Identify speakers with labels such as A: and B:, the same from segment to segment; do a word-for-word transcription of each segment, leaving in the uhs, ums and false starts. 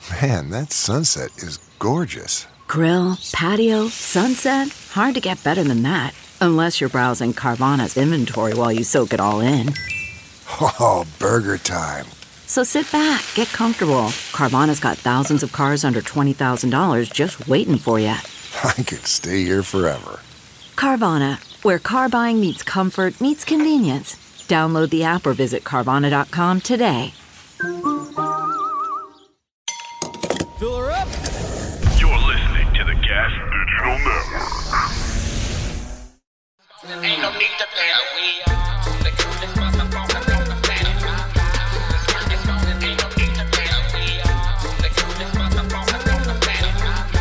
A: Man, that sunset is gorgeous.
B: Grill, patio, sunset. Hard to get better than that. Unless you're browsing Carvana's inventory while you soak it all in.
A: Oh, burger time.
B: So sit back, get comfortable. Carvana's got thousands of cars under twenty thousand dollars just waiting for you.
A: I could stay here forever.
B: Carvana, where car buying meets comfort, meets convenience. Download the app or visit Carvana dot com today.
C: Fill her up.
D: You're listening to the Gas Digital Network.
E: Ain't no need to pay. We are the coolest motherfuckers on the planet. Ain't no need to pay. We are the coolest motherfuckers on the planet.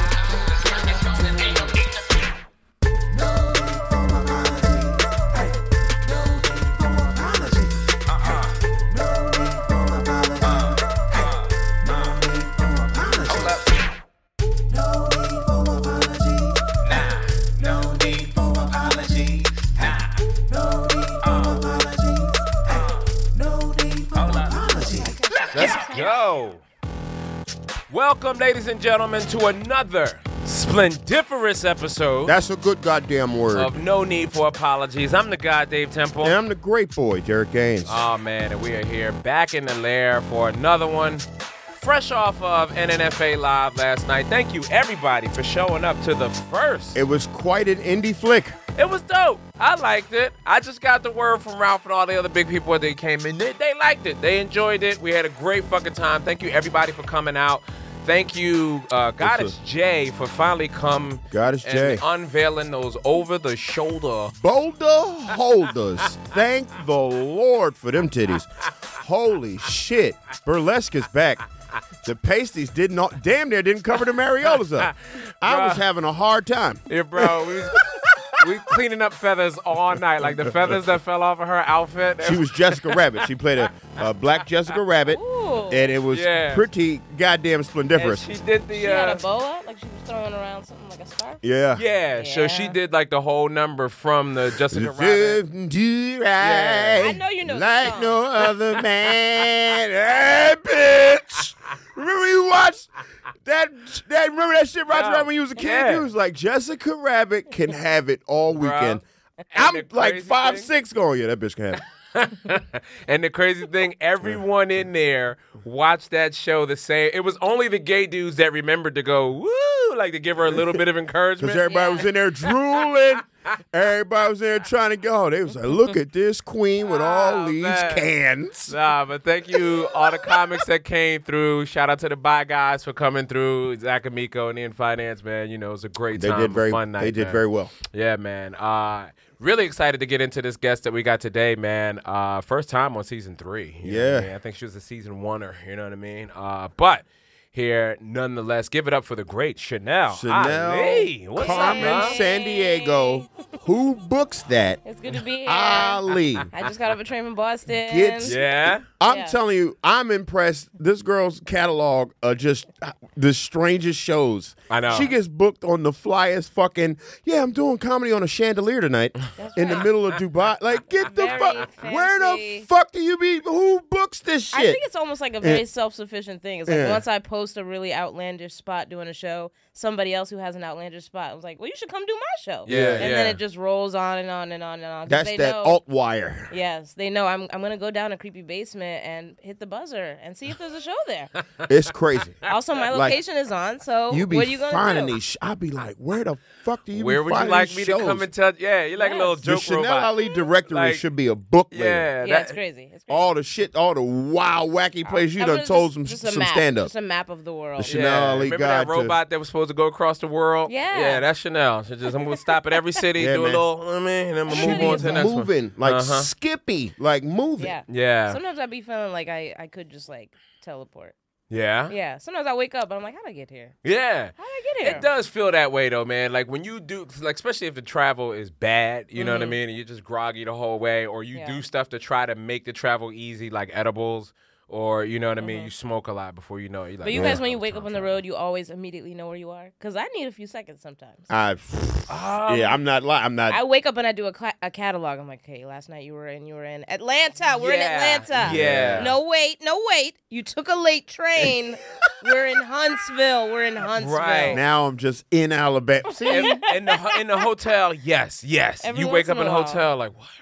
E: Ain't no need to pay.
F: No need for apology. Hey, no need for apology. Uh-uh. No need for apology. Hey, no need for apology.
E: Hold up.
F: No need for apology.
E: Nah.
F: No need for apology.
E: Nah.
F: No need for apology. Hey, no need for
E: Hold up.
F: apology.
C: Let's go. Welcome, ladies and gentlemen, to another splendiferous episode
G: That's a good goddamn word.
C: of No Need for Apologies. I'm the guy, Dave Temple.
G: and I'm the great boy, Derek Gaines.
C: Oh, man, and we are here back in the lair for another one. Fresh off of N N F A Live last night. Thank you, everybody, for showing up to the first.
G: It was quite an indie flick.
C: It was dope. I liked it. I just got the word from Ralph and all the other big people when they came in. They, they liked it. They enjoyed it. We had a great fucking time. Thank you, everybody, for coming out. Thank you, uh, Goddess J, for finally come
G: Goddess
C: and
G: J.
C: unveiling those over-the-shoulder.
G: Boulder holders. Thank the Lord for them titties. Holy shit. Burlesque is back. The pasties did not, damn near didn't cover the mariolas up. I was having a hard time.
C: Yeah, bro. We, we cleaning up feathers all night. Like the feathers that fell off of her outfit.
G: She was Jessica Rabbit. She played a, a black Jessica Rabbit, and it was
C: Yeah.
G: pretty goddamn
C: And
G: splendiferous.
C: she did the.
H: She had
C: Uh,
H: a bow up, like she was throwing around something like a scarf.
G: Yeah.
C: yeah, so she
H: Yeah.
C: did like the whole number from the Jessica Rabbit.
G: Live do right
H: I know you know the
G: like
H: song.
G: no other man. Hey, bitch. Remember you watched that, that remember that shit right
C: Yeah.
G: around when you was a kid?
C: Yeah.
G: You was like, Jessica Rabbit can have it all
C: Bruh.
G: weekend.
C: And
G: I'm
C: the
G: like
C: crazy
G: five,
C: thing-
G: six going, yeah, that bitch can have it.
C: And the crazy thing, everyone in there watched that show the same. It was only the gay dudes that remembered to go, woo, like to give her a little bit of encouragement.
G: Because everybody
H: Yeah.
G: was in there drooling. Everybody was in there trying to go. They was like, look at this queen with all
C: Oh,
G: these
C: man.
G: cans.
C: Nah, but thank you, all the comics that came through. Shout out to the Bye Guys for coming through. Zach Amico and Ian Finance, man. You know, it was a great
G: They
C: time.
G: did
C: a
G: very
C: fun night,
G: they did
C: man.
G: very well.
C: Yeah, man. Uh, really excited to get into this guest that we got today, man. Uh, first time on season three. You know what I
G: Yeah.
C: mean? I think she was a season oneer, you know what I mean? Uh, but here, nonetheless, give it up for the great Chanel.
G: Chanel
C: Ali. What's
G: Carmen
C: up, man?
G: San Diego. Who books that?
H: It's good to be here.
G: Ali.
H: I just got off a train from Boston.
G: Get-
C: Yeah.
G: I'm
H: Yeah.
G: telling you, I'm impressed. This girl's catalog are just the strangest shows.
C: I know.
G: She gets booked on the flyest fucking, yeah, I'm doing comedy on a chandelier tonight in the middle of Dubai. Like, get the
H: Very
G: fuck, where the
H: fancy.
G: fuck do you be? Who books this shit?
H: I think it's almost like a very
G: Yeah.
H: self-sufficient thing. It's like
G: Yeah.
H: once I post a really outlandish spot doing a show, somebody else who has an outlandish spot was like, well, you should come do my show.
C: Yeah,
H: And
C: yeah.
H: then it just rolls on and on and on and on. 'Cause
G: That's
H: they
G: that
H: know,
G: alt wire.
H: Yes, they know I'm I'm gonna go down a creepy basement and hit the buzzer and see if there's a show there.
G: It's crazy.
H: Also, my
G: Like,
H: location is on, so
G: You be
H: what are you gonna
G: finding
H: do?
G: these. Sh- I'd be like, where the fuck do you
C: Where
G: be
C: would you
G: finding
C: like
G: these
C: me
G: shows?
C: to come and tell? Yeah, you're like a little
H: Yes.
G: The
C: joke
G: Chanel
C: robot.
G: Ali directory
C: Like,
G: should be a book later.
C: Yeah,
H: Yeah,
C: that-
H: it's crazy. It's crazy.
G: All the shit, all the wild, wacky places you
H: I'm
G: done
H: gonna
G: told
H: just-
G: some
H: just a
G: some
H: map,
G: stand up.
H: Just a map of the world.
G: The Chanel Ali
C: Remember
G: guide
C: that
G: to-
C: robot that was supposed to go across the world?
H: Yeah.
C: Yeah, that's Chanel. She just, I'm going to stop at every city,
G: Yeah,
C: do
G: man.
C: a little, you know what I mean, and then we'll
H: She
C: move on to the next one.
G: moving like
C: Uh-huh.
G: Skippy, like moving.
H: Yeah.
C: Yeah.
H: Sometimes I be feeling like I, I could just like teleport.
C: Yeah.
H: Yeah. Sometimes I wake up and I'm like, how'd I get here?
C: Yeah.
H: How'd I get here?
C: It does feel that way though, man. Like when you do, like especially if the travel is bad, you know what I mean, and you're just groggy the whole way, or you
H: Mm-hmm. Yeah.
C: do stuff to try to make the travel easy, like edibles or you know what I mean. You smoke a lot before you know it. You're like,
H: But you
C: "Man,
H: guys, when
C: I'm
H: you wake up
C: trying
H: on the
C: to-"
H: road, you always immediately know where you are. Because I need a few seconds sometimes.
G: I,
C: Um,
G: yeah, I'm not lying. I'm not.
H: I wake up and I do a, ca- a catalog. I'm like, okay, last night you were in, you were in Atlanta. We're
C: Yeah,
H: in Atlanta.
C: yeah.
H: No wait, no wait. You took a late train. We're in Huntsville. We're in Huntsville.
C: Right.
G: now I'm just in Alabama. See,
C: in, in the in the hotel, yes, yes.
H: Every
C: you
H: once
C: wake up
H: in
C: in
H: a
C: the
H: while.
C: hotel like, what?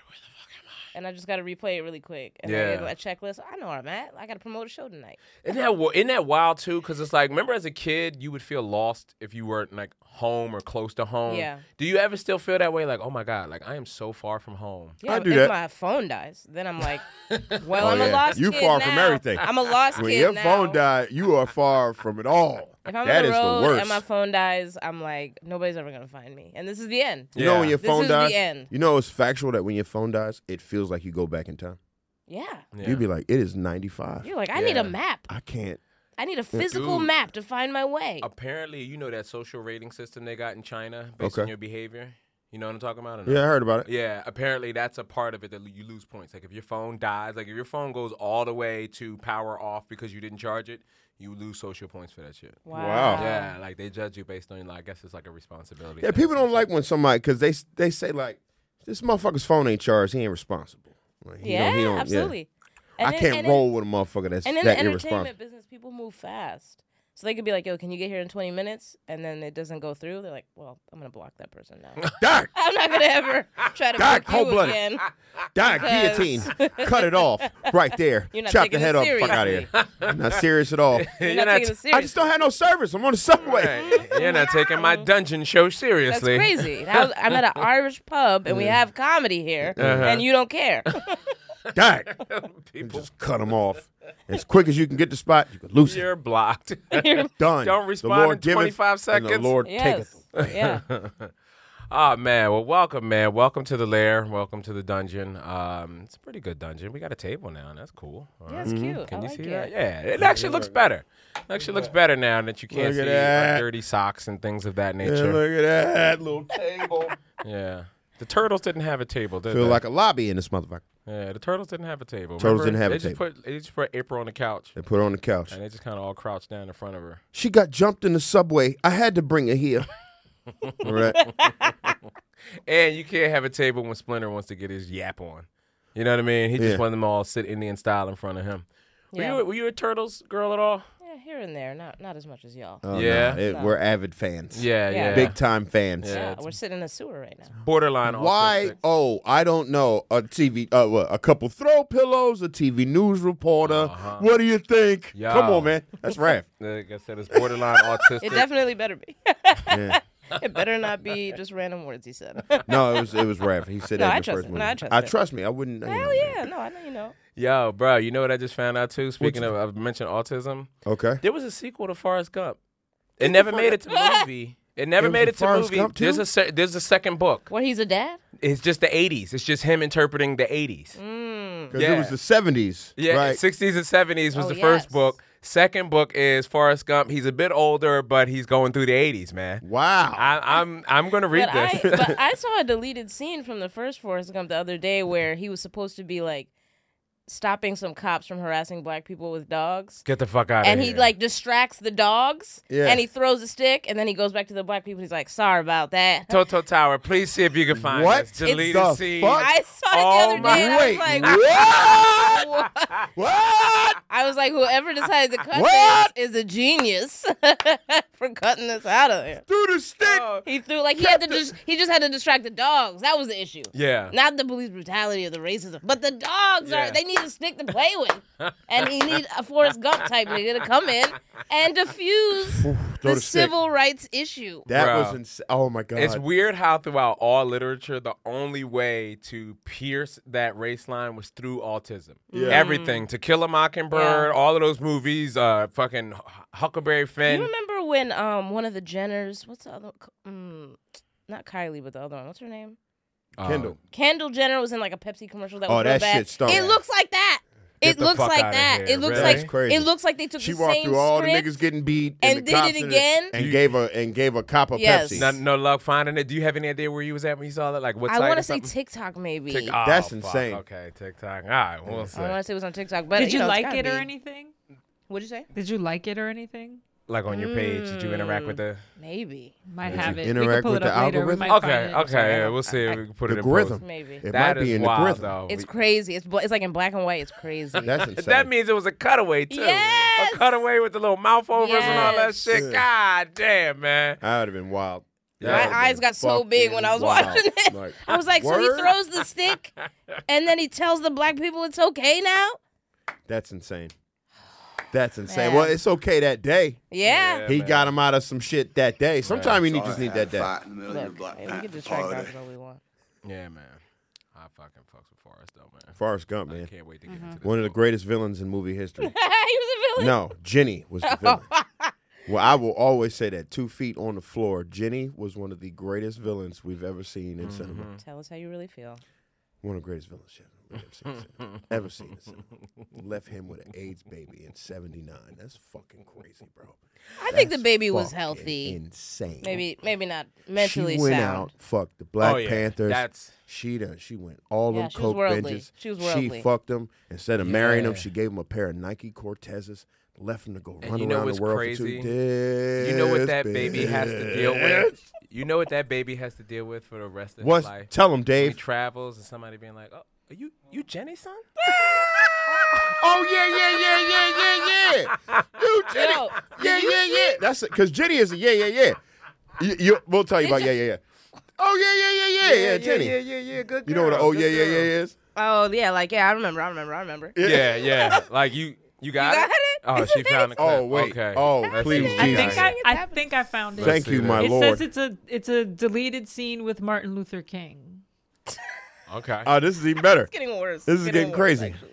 H: And I just got to replay it really quick. And
C: Yeah.
H: then a checklist. I know where I'm at. I got to promote a show tonight.
C: Isn't that wi- isn't that wild too? Because it's like, remember as a kid, you would feel lost if you weren't like home or close to home.
H: Yeah.
C: Do you ever still feel that way? Like, oh my god, like I am so far from home.
H: Yeah,
G: I do
H: if
G: that.
H: my phone dies, then I'm like, well,
G: Oh,
H: I'm a
G: yeah.
H: lost
G: You
H: kid
G: far
H: now.
G: from everything.
H: I'm a lost
G: when
H: kid
G: your
H: now.
G: phone died, you are far from it all.
H: If I'm
G: That
H: on the
G: is
H: road
G: the worst.
H: and my phone dies, I'm like, nobody's ever gonna find me, and this is the end.
G: You know when your
H: This
G: phone
H: is the
G: dies,
H: end.
G: you know it's factual that when your phone dies, it feels like you go back in time.
H: Yeah.
C: Yeah.
G: You'd be like, it is ninety-five.
H: You're like, I need
C: Yeah.
H: a map.
G: I can't.
H: I need a physical
C: Dude.
H: map to find my way.
C: Apparently, you know that social rating system they got in China based
G: Okay.
C: on your behavior. You know what I'm talking about? Or no?
G: Yeah, I heard about it.
C: Yeah, apparently that's a part of it that you lose points. Like if your phone dies, like if your phone goes all the way to power off because you didn't charge it, you lose social points for that shit.
G: Wow.
C: Yeah, like they judge you based on, like, I guess it's like a responsibility.
G: Yeah,
C: thing.
G: people don't like when somebody because they they say like, this motherfucker's phone ain't charged. He ain't responsible. Like, he
H: Yeah,
G: don't- he don't-
H: absolutely.
G: I
H: And in-
G: can't
H: and in-
G: roll with a motherfucker that's
H: And in
G: that
H: the entertainment
G: irresponsible.
H: business, people move fast. So they could be like, yo, can you get here in twenty minutes? And then it doesn't go through. They're like, well, I'm going to block that person now.
G: Die,
H: I'm not going to ever try to
G: God,
H: book you
G: cold-blooded.
H: again.
G: die,
H: Because-
G: guillotine, cut it off right there.
H: You're not
G: Chop the
H: taking
G: head
H: it
G: off, fuck out of here. I'm not serious at all.
H: You're,
C: You're
H: not
C: not
H: taking it
C: t-
H: serious.
G: I just don't have no service. I'm on the subway.
C: Right. You're not taking my dungeon show
H: That's
C: seriously.
H: crazy. I was, I'm at an Irish pub, and we have comedy here, and you don't care.
G: Die.
C: People,
G: Just cut them off. As quick as you can get the spot, you can lose it.
C: you're blocked.
H: You're-
G: Done.
C: Don't
G: The
C: respond
G: Lord
C: in
G: giveth,
C: twenty-five
G: and
C: seconds.
G: the Lord
H: yes.
G: taketh.
H: Yeah.
C: Oh man, well welcome man, welcome to the lair, welcome to the dungeon. Um, it's a pretty good dungeon. We got a table now, and that's cool. All
H: Yeah,
C: right.
H: it's cute.
C: Can
H: I
C: you
H: like
C: see
H: it.
C: that? Yeah, it actually looks better. It actually looks better now that you can't
G: Look at
C: see
G: that.
C: like, dirty socks and things of that
G: Yeah,
C: nature.
G: look at that little table.
C: Yeah, the turtles didn't have a table, did
G: Feel
C: they?
G: like a lobby in this motherfucker.
C: Yeah, the turtles didn't have a table.
G: Turtles
C: Remember?
G: didn't have
C: they
G: a
C: just
G: table.
C: Put, they just put April on the couch,
G: They put her on the couch.
C: and they just kind of all crouched down in front of her.
G: She got jumped in the subway. I had to bring her here. Right.
C: And you can't have a table when Splinter wants to get his yap on. You know what I mean? He
G: Yeah.
C: just wanted them all sit Indian style in front of him. Were,
H: Yeah.
C: you, were you a Turtles girl at all?
H: Yeah, here and there, not not as much as y'all.
G: Oh,
C: Yeah.
G: no, it-
H: No.
G: we're avid fans.
C: Yeah,
H: Yeah.
C: yeah.
G: Big time fans.
C: Yeah.
H: Yeah,
C: it's-
H: we're sitting in a sewer right now.
C: Borderline
G: Why?
C: autistic.
G: Oh, I don't know. A T V, uh, what, a couple throw pillows, a T V news reporter.
C: Uh-huh.
G: What do you think?
C: Yo.
G: Come on, man. That's Raph.
C: Like I said, it's borderline autistic.
H: It definitely better be.
G: Yeah.
H: It better not be just random words he said.
G: No, it was it was Raph. He said
H: No,
G: that
H: I
G: in the
H: trust
G: first
H: it.
G: movie.
H: No, I trust
G: I
H: it.
G: trust me. I wouldn't. you know.
H: Hell yeah, no, I know you know.
C: Yo, bro, you know what I just found out too? Speaking
G: you-
C: of, I've mentioned autism.
G: Okay.
C: There was a sequel to Forrest Gump. It never made it to the movie. It never
G: There was
C: made
G: a
C: it to
G: Forrest
C: movie.
G: Gump, too?
C: There's a se- there's a second book.
H: What, he's a dad?
C: It's just the eighties. It's just him interpreting the eighties.
H: Mm.
G: Because
C: Yeah.
G: it was the seventies.
C: Yeah,
G: Right.
C: sixties and seventies was
H: Oh,
C: the first
H: yes.
C: book. Second book is Forrest Gump. He's a bit older, but he's going through the eighties, man.
G: Wow.
C: I, I'm I'm gonna read
H: But I,
C: this.
H: but I saw a deleted scene from the first Forrest Gump the other day where he was supposed to be like stopping some cops from harassing black people with dogs.
C: Get the fuck out of
H: And
C: here.
H: he like distracts the dogs,
G: Yeah.
H: and he throws a stick, and then he goes back to the black people. He's like, "Sorry about that."
C: Toto Tower, please see if you can find
G: What?
C: this deleted
G: the
C: scene.
G: fuck?
H: I saw it
C: Oh
H: the other
C: my-
H: day, and
G: Wait,
H: I was like,
G: what?
H: "What?"
G: What?
H: I was like, "Whoever decided to cut
G: What?
H: this is a genius for cutting this out of there."
G: Through the stick.
H: He threw like he had to just he just had to distract the dogs. That was the issue.
C: Yeah.
H: Not the police brutality or the racism, but the dogs
C: Yeah.
H: are they need a stick to play with, and he need a Forrest Gump type nigga to come in and diffuse
G: Throw
H: the
G: the stick.
H: civil rights issue.
G: That
C: Bro.
G: was insane. Oh my god.
C: It's weird how throughout all literature, the only way to pierce that race line was through autism.
G: Yeah.
C: Everything. To Kill a Mockingbird,
H: Yeah.
C: all of those movies, uh, fucking Huckleberry Finn.
H: You remember when um one of the Jenners, what's the other, mm, not Kylie, but the other one, what's her name?
C: Uh,
G: Kendall.
H: Kendall Jenner was in like a Pepsi commercial that
G: Oh,
H: was real
G: that
H: bad.
G: shit stunk.
H: It looks like that. It
C: the
H: looks
C: fuck
H: like
C: outta
H: that.
C: here,
H: It looks
C: really?
G: That's crazy.
H: like it looks like they took
G: She
H: the
G: walked
H: same
G: through all
H: script
G: the niggas getting beat
H: and
G: the
H: did
G: cops
H: it
G: in
H: again?
G: and gave a and gave a cop a
H: Yes.
G: Pepsi.
C: No, no luck finding it. Do you have any idea where you was at when you saw that? Like what
H: I
C: site
H: want
C: or
H: to say
C: something?
H: TikTok maybe.
C: Tik- oh,
G: That's
C: fuck.
G: insane.
C: Okay, TikTok. All right, we'll see.
H: I want to say it was on TikTok, but
I: Did you
H: know, it's
I: like
H: gotta
I: it or
H: be.
I: anything?
H: What'd you say?
I: Did you like it or anything?
C: Like on your page, did you interact with the?
H: Maybe.
I: Might
G: Did
I: have
G: you
I: it. We
G: interact
I: can pull
G: with
I: it
G: the
I: up later. We
G: algorithm?
I: might find
C: Okay,
I: it.
C: okay, yeah,
H: I-
C: we'll see if
H: I-
C: we can put
G: The
C: it in
G: algorithm.
C: post.
H: Maybe.
G: It
C: That
G: might be
C: is
G: in the
C: wild,
G: rhythm.
C: though.
H: It's crazy. It's bl- it's like in black and white. It's crazy.
G: That's insane.
C: That means it was a cutaway too.
H: Yes!
C: A cutaway with the little mouth overs and all that
H: Yes.
C: shit. God damn, man.
G: I would have been wild.
H: My
G: That would've
H: eyes
G: been
H: got so big when I was
G: fucking
H: watching it.
G: wild. Like,
H: I was like, so he
G: word?
H: throws the stick, and then he tells the black people it's okay now.
G: That's insane. That's insane.
H: Man.
G: Well, it's okay that day.
H: Yeah.
C: Yeah,
G: He
C: man.
G: got him out of some shit that day. Sometimes you need, just need that day.
E: Fight in the middle of the
H: Look,
E: Black
H: hey, we
E: Panther
H: can distract
E: party.
H: ourselves all we want.
C: Yeah, man. I fucking fucks with Forrest though, man.
G: Forrest Gump,
C: I
G: man.
C: can't wait to get
H: Mm-hmm.
C: into this.
G: One of the greatest villains in movie history.
H: he was a villain.
G: No, Jenny was the villain. Well, I will always say that. Two feet on the floor. Jenny was one of the greatest villains we've ever seen in cinema.
H: Tell us how you really feel.
G: One of the greatest villains shit we've ever seen. in cinema. Ever seen in cinema. Left him with an AIDS baby in seventy-nine. That's fucking crazy, bro.
H: I think the
G: That's
H: baby was
G: fucking
H: healthy.
G: Insane.
H: Maybe maybe not mentally
G: she went
H: sound.
G: out, fucked the Black
C: Oh, yeah.
G: Panthers.
C: That's-
G: she done. She went all
H: Yeah,
G: them
H: she was
G: coke
H: worldly.
G: binges.
H: She was
G: She
H: worldly.
G: fucked him. Instead of marrying him,
C: Yeah.
G: she gave him a pair of Nike Cortezes. Left him to go run
C: you know
G: around
C: what's
G: the world
C: crazy?
G: for two days.
C: You know what that baby has to deal with? You know what that baby has to deal with for the rest of
G: What's,
C: his life?
G: tell him,
C: He
G: Dave.
C: travels and somebody being like, "Oh, are you you Jenny's son?"
G: Oh yeah, yeah, yeah, yeah, yeah, yeah. You Jenny.
H: Yo,
G: yeah,
H: did you
G: yeah,
H: see-
G: yeah. That's it. Cause Jenny is a yeah, yeah, yeah. You, you, we'll tell you about yeah, yeah, yeah. Oh yeah, yeah, yeah, yeah, yeah, Jenny.
C: Yeah, yeah, yeah. Good.
G: You know what? a
C: girl,
G: Oh
C: good
G: yeah, yeah,
C: girl.
G: yeah is.
H: Oh yeah, like yeah, I remember, I remember, I remember.
C: Yeah, yeah. Like you, you got,
H: You got it?
C: Oh, she found the clip.
G: Oh wait.
C: Okay.
G: Oh
C: Let's
G: please,
C: see.
I: I
G: Jesus.
I: think I, I think I found it.
G: Thank
C: see
G: you,
C: that.
G: my
I: it
G: Lord.
I: says it's a it's a deleted scene with Martin Luther King.
C: Okay.
G: Oh, this is even better.
H: It's getting worse.
G: This is
H: It's
G: getting
H: worse,
G: crazy.
H: actually.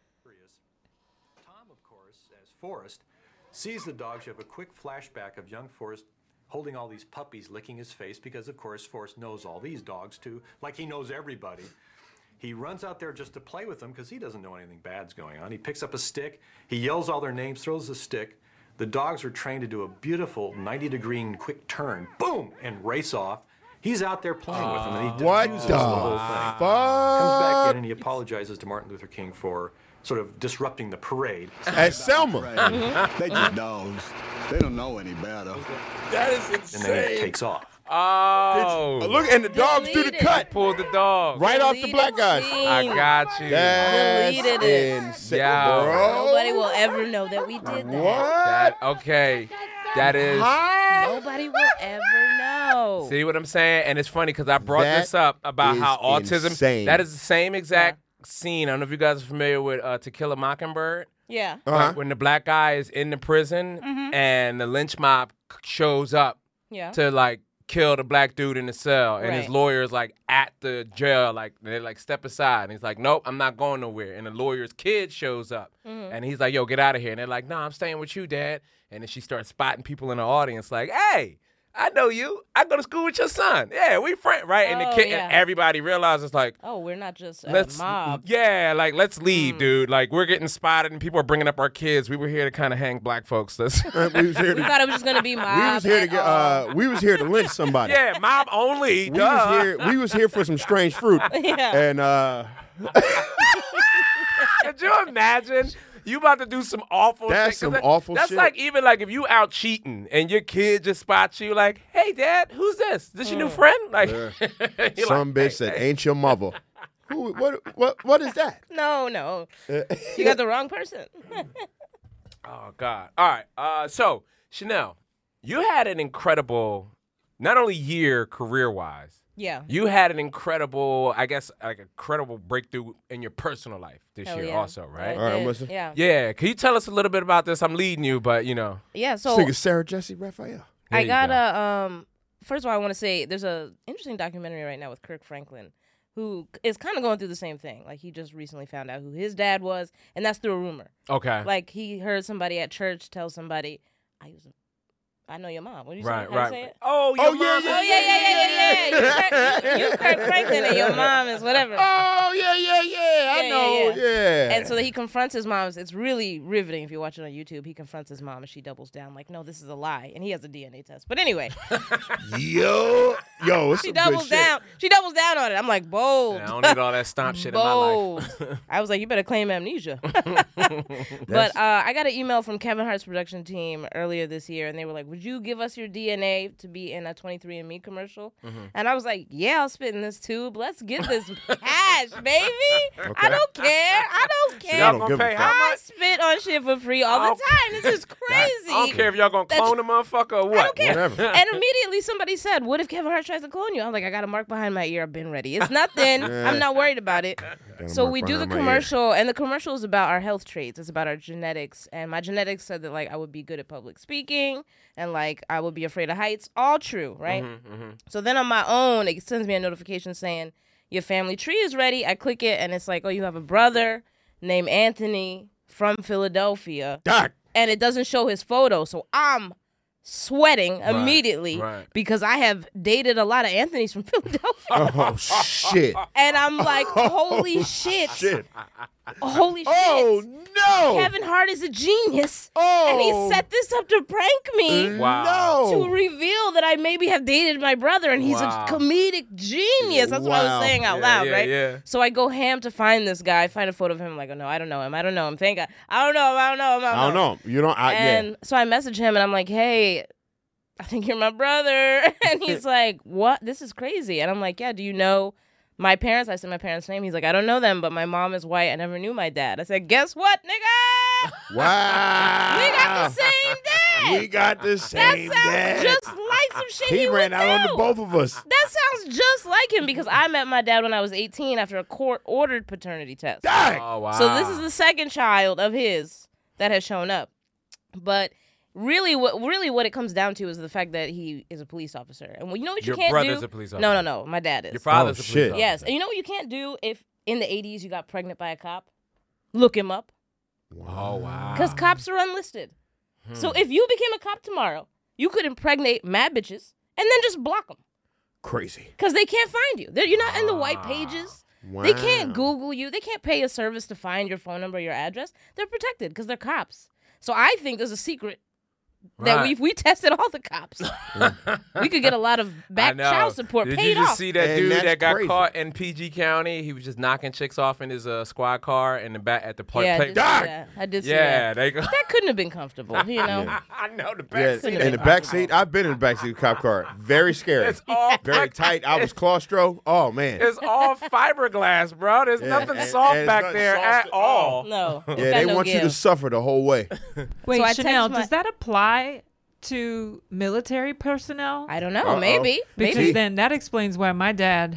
J: Tom, of course, as Forrest, sees the dogs. You have a quick flashback of young Forrest holding all these puppies, licking his face, because, of course, Forrest knows all these dogs, too, like he knows everybody. He runs out there just to play with them because he doesn't know anything bad's going on. He picks up a stick. He yells all their names, throws the stick. The dogs are trained to do a beautiful ninety-degree quick turn, boom, and race off. He's out there playing with them, and he
G: What
J: diffuses
G: the
J: the whole thing.
G: fuck?
J: Comes back in and he apologizes to Martin Luther King for sort of disrupting the parade.
G: At Selma.
E: They just dogs. They don't know any better.
C: That is
J: And then he
C: insane.
J: takes off.
C: Oh,
G: Oh, look, and the dogs do the
H: Deleted.
G: cut
C: pulled the dog.
G: right off the
H: Deleted
G: black guys.
H: scene.
C: I got you.
G: That's
H: Deleted it.
G: insane,
C: Yeah.
G: bro.
H: Nobody will ever know that we did that.
G: What?
C: That okay. That is.
G: Huh?
H: Nobody will ever know.
C: See what I'm saying? And it's funny because I brought
G: That
C: this up about
G: is
C: how autism.
G: insane.
C: That is the same exact scene. I don't know if you guys are familiar with uh, To Kill a Mockingbird.
H: Yeah.
G: Uh-huh.
C: Like when the black guy is in the prison and the lynch mob c- shows up
H: Yeah.
C: to like kill the black dude in the cell, and his
H: Right.
C: lawyer's like at the jail, like they like step aside, and he's like, "Nope, I'm not going nowhere." And the lawyer's kid shows up, and he's like, "Yo, get out of here!" And they're like, "No, I'm staying with you, Dad." And then she starts spotting people in the audience, like, "Hey, I know you. I go to school with your son. Yeah, we friends, right?" And the
H: Oh,
C: kid,
H: yeah.
C: and everybody realizes like.
H: Oh, we're not just a
C: Let's
H: mob.
C: yeah, like let's leave, dude. Like we're getting spotted, and people are bringing up our kids. We were here to kind of hang black folks. That's
G: Uh, we was here
H: We
G: to,
H: thought it was just gonna be mob.
G: we was here to
H: and
G: get
H: all.
G: uh we was here to lynch somebody.
C: yeah, mob only.
G: We
C: duh.
G: was here we was here for some strange fruit.
H: Yeah.
G: And uh
C: Could you imagine? You about to do some awful
G: That's
C: shit. 'Cause
G: some
C: that-
G: awful
C: that's
G: shit.
C: like even like if you out cheating and your kid just spots you like, "Hey, Dad, who's this? This your new friend?" Like, you're
G: some
C: like,
G: bitch
C: "Hey,
G: said,
C: hey."
G: "Ain't your mother." Who what what what is that?
H: No, no. You got the wrong person.
C: Oh God! All right. Uh, so Chanel, you had an incredible, not only year career wise.
H: Yeah.
C: You had an incredible, I guess, like a credible breakthrough in your personal life this
H: Hell
C: year,
H: yeah.
C: also, right?
G: All right, I'm
H: Yeah,
G: listening.
H: Yeah.
C: Yeah. Can you tell us a little bit about this? I'm leading you, but you know.
H: Yeah.
G: This
H: So
G: nigga Sarah Jesse Raphael.
C: There
H: I
C: you
H: got
C: go.
H: a um. First of all, I want to say there's a interesting documentary right now with Kirk Franklin, who is kind of going through the same thing. Like he just recently found out who his dad was, and that's through a rumor.
C: Okay.
H: Like he heard somebody at church tell somebody, "I used to I know your mom. What do you
C: Right,
H: say? How
C: right.
H: you say it?
C: Oh, your
G: Oh, yeah,
C: mom.
G: yeah,
H: Oh yeah, yeah, yeah, yeah, yeah. You, Kirk, you Kirk Franklin and your mom is whatever.
G: Oh, yeah, yeah, yeah. I
H: Yeah,
G: know.
H: yeah,
G: Yeah.
H: And so he confronts his mom. It's really riveting if you watch it on YouTube. He confronts his mom and she doubles down like, no, this is a lie. And he has a D N A test. But anyway,
G: Yo. Yo, it's
H: she
G: some
H: doubles
G: good shit.
H: down. She doubles down on it. I'm like, bold.
C: I don't need all that stomp shit in my
H: Bold.
C: life.
H: I was like, you better claim amnesia. But uh, I got an email from Kevin Hart's production team earlier this year, and they were like, would you give us your D N A to be in a twenty-three and me commercial?
C: Mm-hmm.
H: And I was like, yeah, I'll spit in this tube. Let's get this cash, baby. I don't care. I don't care.
G: I
C: Y'all
G: don't
C: gonna
G: give a
C: pay
G: fuck.
C: how
H: I
C: much?
H: spit on shit for free all
C: I
H: the
C: don't-
H: time. This is crazy.
C: I don't care if y'all gonna
H: That
C: clone a motherfucker or what.
H: I don't care.
G: Whatever.
H: And immediately somebody said, what if Kevin Hart tries to clone you? I'm like, I got a mark behind my ear. I've been ready. It's nothing. I'm not worried about it.
G: Got a
H: So
G: mark
H: we do the
G: behind my ear.
H: commercial, and the commercial is about our health traits. It's about our genetics. And my genetics said that, like, I would be good at public speaking and, like, I would be afraid of heights. All true, right?
C: Mm-hmm,
H: So then on my own, it sends me a notification saying, your family tree is ready. I click it, and it's like, oh, you have a brother named Anthony from Philadelphia.
G: Doc.
H: And it doesn't show his photo. So I'm sweating immediately
C: right.
H: because I have dated a lot of Anthonys from Philadelphia.
G: Oh, shit.
H: And I'm like, holy shit.
G: Shit.
H: Holy shit.
G: Oh, no.
H: Kevin Hart is a genius.
G: Oh.
H: And he set this up to prank me.
C: Wow.
H: To
G: No.
H: reveal that I maybe have dated my brother, and he's
C: Wow.
H: a comedic genius. That's what I
G: Wow.
H: was saying out
C: Yeah,
H: loud,
C: yeah,
H: right?
C: yeah.
H: So I go ham to find this guy, find a photo of him. I'm like, oh no, I don't know him. I don't know him. Thank God. I don't know him. I don't know him.
G: I don't know. You don't. I,
H: And
G: yeah.
H: so I message him, and I'm like, hey, I think you're my brother. And he's like, what? This is crazy. And I'm like, yeah, do you know my parents? I said my parents' name. He's like, I don't know them, but my mom is white. I never knew my dad. I said, guess what, nigga?
G: Wow.
H: We got the same dad.
G: We got the
H: That
G: same
H: sounds
G: dad.
H: just like some shit
G: he,
H: he,
G: ran
H: would
G: out on
H: do.
G: the both of us.
H: That sounds just like him because I met my dad when I was eighteen after a court-ordered paternity test.
G: Doc.
C: Oh, wow.
H: So this is the second child of his that has shown up. But really, what really what it comes down to is the fact that he is a police officer. And you know what you
C: Your
H: can't
C: brother's
H: do?
C: a police
H: No, no,
C: officer.
H: no. My dad is.
C: Your father's
G: Oh,
C: a police
G: shit.
C: officer.
H: Yes. And you know what you can't do if in the eighties you got pregnant by a cop? Look him up.
C: Oh, wow.
H: Because cops are unlisted. So if you became a cop tomorrow, you could impregnate mad bitches and then just block them.
G: Crazy.
H: Because they can't find you. They're, you're not in the white pages.
G: Wow.
H: They can't Google you. They can't pay a service to find your phone number, your address. They're protected because they're cops. So I think there's a secret that
C: Right.
H: we, if we tested all the cops, we could get a lot of
C: I
H: back
C: know.
H: child support
C: Did
H: paid
C: you just
H: off.
C: see that
G: And
C: dude
G: that's
C: that got
G: crazy.
C: caught in P G County? He was just knocking chicks off in his uh, squad car in the back at the play.
H: yeah, I
C: play-
H: did see
G: Doc!
H: that. I did see
C: yeah,
H: that.
C: they go.
H: That couldn't have been comfortable, you know.
C: I know the
G: Yeah,
C: back seat.
G: in the back seat. I've been in the back seat of a cop car. Very scary.
C: It's all
G: Very tight. I was claustro. Oh man.
C: It's all fiberglass, bro. There's
G: Yeah,
C: nothing
G: and-
C: soft
G: and it's
C: back
G: not
C: there
G: soft
C: at
G: at
C: all.
H: No.
G: yeah, they want you to suffer the whole way.
I: Wait,
H: So I
I: Chanel,
H: text my-
I: does that apply to military personnel?
H: I don't know.
G: Uh-oh.
H: Maybe.
I: Because
H: Maybe.
I: then that explains why my dad,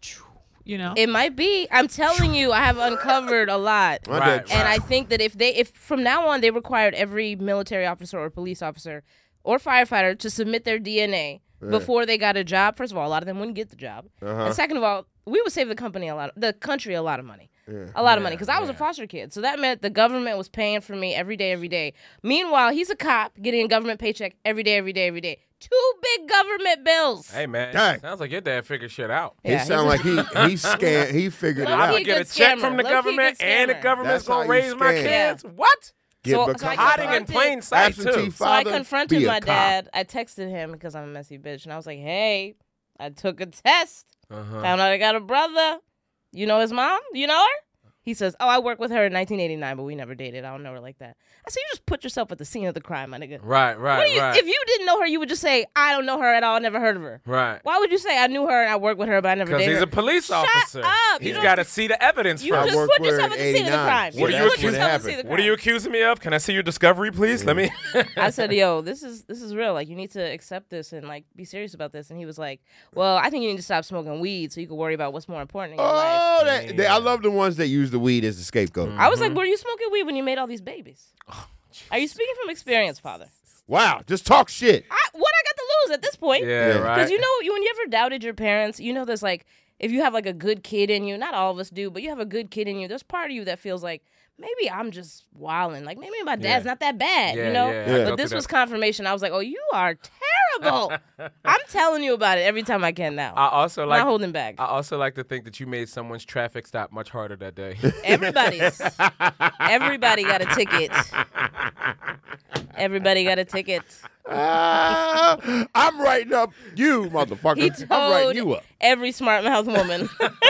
I: you know.
H: It might be. I'm telling you, I have uncovered a lot.
G: My
C: Right,
G: dad-
H: And I think that if they, if from now on they required every military officer or police officer or firefighter to submit their D N A before they got a job, first of all, a lot of them wouldn't get the job.
G: Uh-huh.
H: And second of all, we would save the company a lot, of, the country a lot of money. A lot of money, because I was a foster kid. So that meant the government was paying for me every day, every day. Meanwhile, he's a cop getting a government paycheck every day, every day, every day. Two big government bills.
C: Hey man,
G: Dang.
C: sounds like your dad figured shit out.
G: He
H: Yeah,
G: sound
H: he's
G: like he he scanned. He figured it
H: Low-key
G: out.
C: I get a
H: good
C: check
H: scammer.
C: from the
H: Low-key
C: government,
H: good
C: and the
H: scammer.
C: government's
G: That's how
C: gonna
G: you
C: raise my
G: scam.
C: kids. What?
G: Get
H: So-
G: become
H: so I
G: a
C: Hiding
G: cop.
C: in plain sight
G: Absentee
C: too.
H: So I
G: father,
H: confronted
G: be a
H: my
G: cop.
H: dad. I texted him because I'm a messy bitch, and I was like, "Hey, I took a test.
C: Uh-huh.
H: Found out I got a brother. You know his mom? You know her?" He says, "Oh, I worked with her in nineteen eighty-nine, but we never dated. I don't know her like that." I said, "You just put yourself at the scene of the crime, my nigga.
C: Right, right,
H: What do you,
C: right,
H: If you didn't know her, you would just say, I don't know her at all. Never heard of her.
C: right.
H: Why would you say I knew her and I worked with her, but I never
C: Because
H: dated
C: he's
H: her?
C: a police
H: Shut
C: officer.
H: up. You
C: He's
H: don't-
C: got to see the evidence
H: You
C: first.
H: just
G: worked
H: put
G: with her
H: yourself
G: in
H: at the scene of the
G: eighty-nine.
H: crime.
C: What
H: you
C: are
H: just
C: you
H: put
C: accusing-
H: yourself at the scene of the
C: What are you
H: crime.
C: accusing me of? Can I see your discovery, please? Let me.
H: I said, "Yo, this is this is real. Like, you need to accept this and like be serious about this." And he was like, "Well, I think you need to stop smoking weed so you can worry about what's more important in your life."
G: Oh, that, they, I love the ones that use the weed as the scapegoat.
H: I was like, "Were you smoking weed when you made all these babies?" Are you speaking from experience, father?
G: Wow, just talk shit.
H: I, what I got to lose at this point?
C: Yeah,
G: Yeah.
C: right.
H: Because you know, you when you ever doubted your parents, you know, there's like, if you have like a good kid in you, not all of us do, but you have a good kid in you, there's part of you that feels like maybe I'm just wilding. Like maybe my dad's
C: Yeah.
H: not that bad,
C: Yeah,
H: you know.
C: yeah, I go
H: But this
C: through
H: was
C: that.
H: confirmation. I was like, oh, you are terrible. I'm telling you about it every time I can now.
C: I also like
H: not holding back.
C: I also like to think that you made someone's traffic stop much harder that day.
H: Everybody's. Everybody got a ticket. Everybody got a ticket.
G: Ah, I'm writing up you, motherfucker.
H: He
G: I'm
H: told
G: writing you up.
H: every smart mouth woman.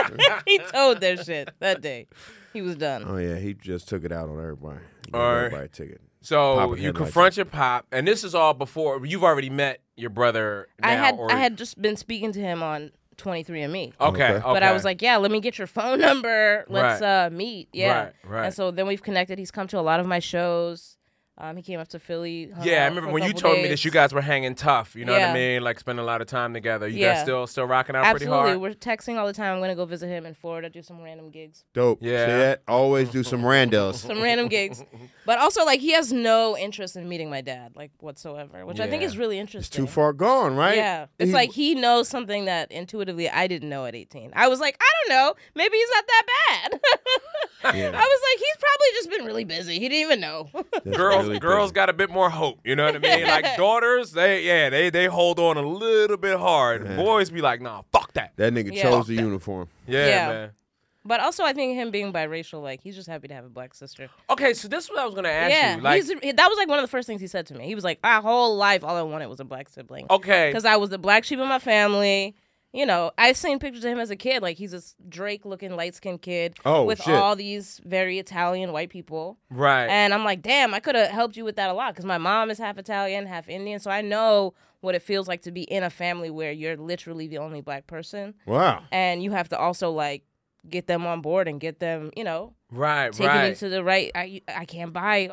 H: He told their shit that day. He was done.
G: Oh yeah, he just took it out on everybody.
C: All right.
G: Everybody took it.
C: So
G: Popping
C: you
G: headlights.
C: confront your pop, and this is all before you've already met your brother. Now,
H: I had
C: or,
H: I had just been speaking to him on twenty-three and me.
C: Okay,
G: Okay.
C: okay.
H: But I was like, yeah, let me get your phone number. Let's
C: Right.
H: uh, meet. Yeah.
C: Right, right.
H: And so then we've connected. He's come to a lot of my shows. Um, he came up to Philly. hung
C: yeah, I
H: out
C: remember
H: for a
C: when you
H: couple
C: told me
H: days.
C: that you guys were hanging tough. You know what I
H: Yeah.
C: mean? Like spending a lot of time together. You
H: Yeah.
C: guys still still rocking out
H: Absolutely.
C: pretty hard.
H: We're texting all the time. I'm going to go visit him in Florida, do some random gigs.
G: Dope.
C: Yeah.
G: See that? Always do some randos.
H: Some random gigs. But also, like, he has no interest in meeting my dad, like, whatsoever, which I think
C: Yeah.
H: is really
G: It's
H: interesting.
G: too far gone, right?
H: Yeah. It's
G: He-
H: like he knows something that intuitively I didn't know at eighteen. I was like, I don't know. Maybe he's not that bad.
G: Yeah.
H: I was like, he's probably just been really busy. He didn't even know.
G: That's
C: Girls,
G: really
C: girls
G: crazy.
C: got a bit more hope. You know what I mean? Like daughters, they yeah, they they hold on a little bit hard.
G: Yeah.
C: Boys be like, nah, fuck that.
G: That nigga
H: Yeah.
G: chose the uniform.
C: Yeah,
H: Yeah.
C: man.
H: But also, I think him being biracial, like, he's just happy to have a black sister.
C: Okay, so this is what I was gonna ask
H: yeah.
C: you. Like,
H: he's, that was like one of the first things he said to me. He was like, my whole life, all I wanted was a black sibling.
C: okay,
H: Because I was the black sheep of my family. You know, I've seen pictures of him as a kid. Like, he's this Drake-looking, light-skinned kid
G: Oh,
H: with
G: shit.
H: all these very Italian white people.
C: right.
H: And I'm like, damn, I could have helped you with that a lot because my mom is half Italian, half Indian. So I know what it feels like to be in a family where you're literally the only black person.
G: Wow.
H: And you have to also, like, get them on board and get them, you know,
C: right,
H: taking
C: right.
H: it to the right. I, I can't buy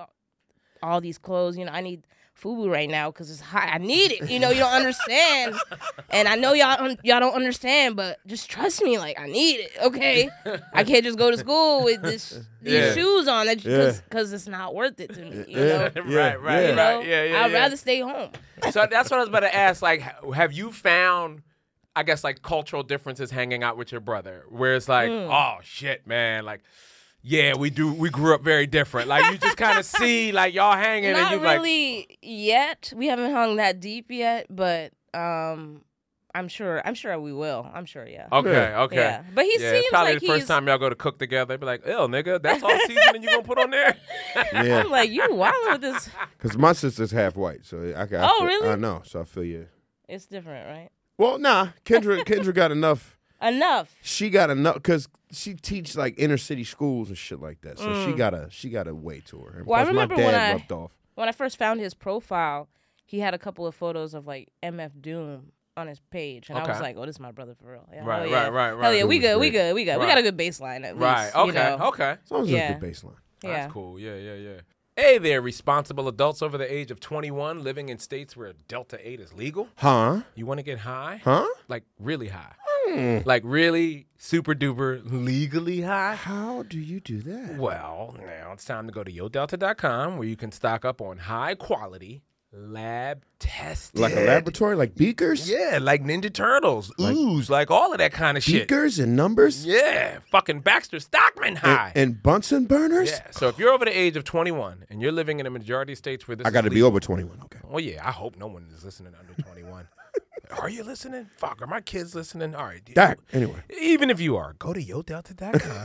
H: all these clothes. You know, I need FUBU right now because it's hot. I need it. You know, you don't understand. And I know y'all un- y'all don't understand, but just trust me. Like, I need it, okay? I can't just go to school with this these
C: Yeah.
H: shoes on because
G: Yeah.
H: because it's not worth it to me, you
G: Yeah.
H: know?
C: right, right,
G: Yeah.
H: You know,
C: right. Yeah, yeah.
H: I'd
C: yeah.
H: rather stay home.
C: So that's what I was about to ask. Like, ha- have you found, I guess, like cultural differences hanging out with your brother, where it's like,
H: Mm.
C: oh shit, man, like, yeah, we do, we grew up very different. Like, you just kind of see, like, y'all hanging, and
H: Not
C: you like,
H: really yet. We haven't hung that deep yet, but um, I'm sure. I'm sure we will. I'm sure. Yeah.
C: okay,
G: Yeah.
C: okay.
H: Yeah. But he
C: yeah,
H: seems
C: probably
H: like
C: the first
H: he's.
C: time y'all go to cook together, be like, ew, nigga, that's all seasoning you gonna put on there?
G: Yeah.
H: I'm like, you wilding with this.
G: Because my sister's half white, so I, I
H: Oh,
G: feel,
H: really?
G: I know, so I feel you.
H: It's different, right?
G: Well, nah, Kendra, Kendra got enough.
H: Enough.
G: She got enough because she teach like inner city schools and shit like that. So she got a she got a way to her. And
H: Well, I
G: plus
H: remember
G: my
H: when
G: dad
H: I-
G: rubbed off.
H: When I first found his profile, he had a couple of photos of like M F Doom on his page, and I was
C: Okay.
H: like, "Oh, this is my brother for real." Yeah,
C: Right,
H: hell yeah.
C: right, right, right.
H: Hell yeah, we
G: Doom was
H: good, we
G: great.
H: good, we good. We
C: Right.
H: got a good baseline at least.
C: Right.
H: you
C: Okay.
H: know?
C: Okay.
G: As long as
H: Yeah.
G: it's a good baseline.
H: Yeah.
C: That's cool. Yeah, yeah, yeah. Hey there, responsible adults over the age of twenty-one living in states where Delta eight is legal.
G: Huh?
C: You want to get high?
G: Huh?
C: Like really high. Like really super duper legally high?
G: How do you do that?
C: Well, now it's time to go to yo delta dot com where you can stock up on high quality lab tested.
G: Like a laboratory, like beakers?
C: Yeah, like Ninja Turtles, ooze, like all of that kind of shit.
G: Beakers and numbers?
C: Yeah, fucking Baxter Stockman high.
G: And, and Bunsen burners?
C: yeah, so if you're over the age of twenty-one and you're living in a majority of states where this
G: I got to
C: is
G: be
C: legal,
G: over twenty-one, okay.
C: well, yeah, I hope no one is listening under twenty-one. Are you listening? Fuck, are my kids listening? All right. dude.
G: That, anyway.
C: Even if you are, go to yo delta dot com.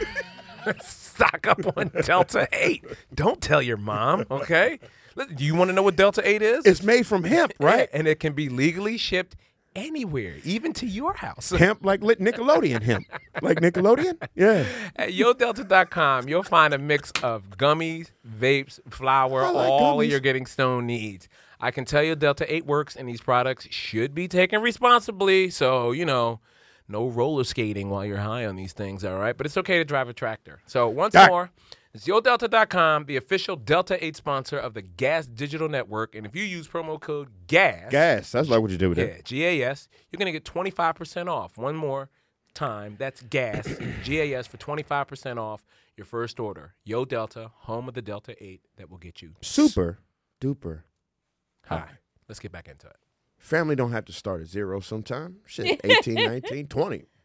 C: Stock up on Delta eight. Don't tell your mom, okay? Look, do you want to know what Delta eight is?
G: It's made from hemp, right?
C: And it can be legally shipped anywhere, even to your house.
G: Hemp like lit Nickelodeon hemp. Like Nickelodeon? Yeah.
C: At yo delta dot com, you'll find a mix of gummies, vapes, flour,
G: I like
C: all
G: gummies.
C: of your getting stoned needs. I can tell you Delta eight works, and these products should be taken responsibly. So, you know, no roller skating while you're high on these things, all right? But it's okay to drive a tractor. So once
G: Doc.
C: more, it's yo delta dot com, the official Delta eight sponsor of the Gas Digital Network. And if you use promo code GAS,
G: Gas. That's like what you do with
C: yeah,
G: it.
C: G A S, you're going to get twenty-five percent off. One more time, that's GAS, G A S, for twenty-five percent off your first order. Yo Delta, home of the Delta eight, that will get you
G: Super duper.
C: high. Let's get back into it.
G: Family don't have to start at zero sometime. Shit, eighteen, nineteen, twenty.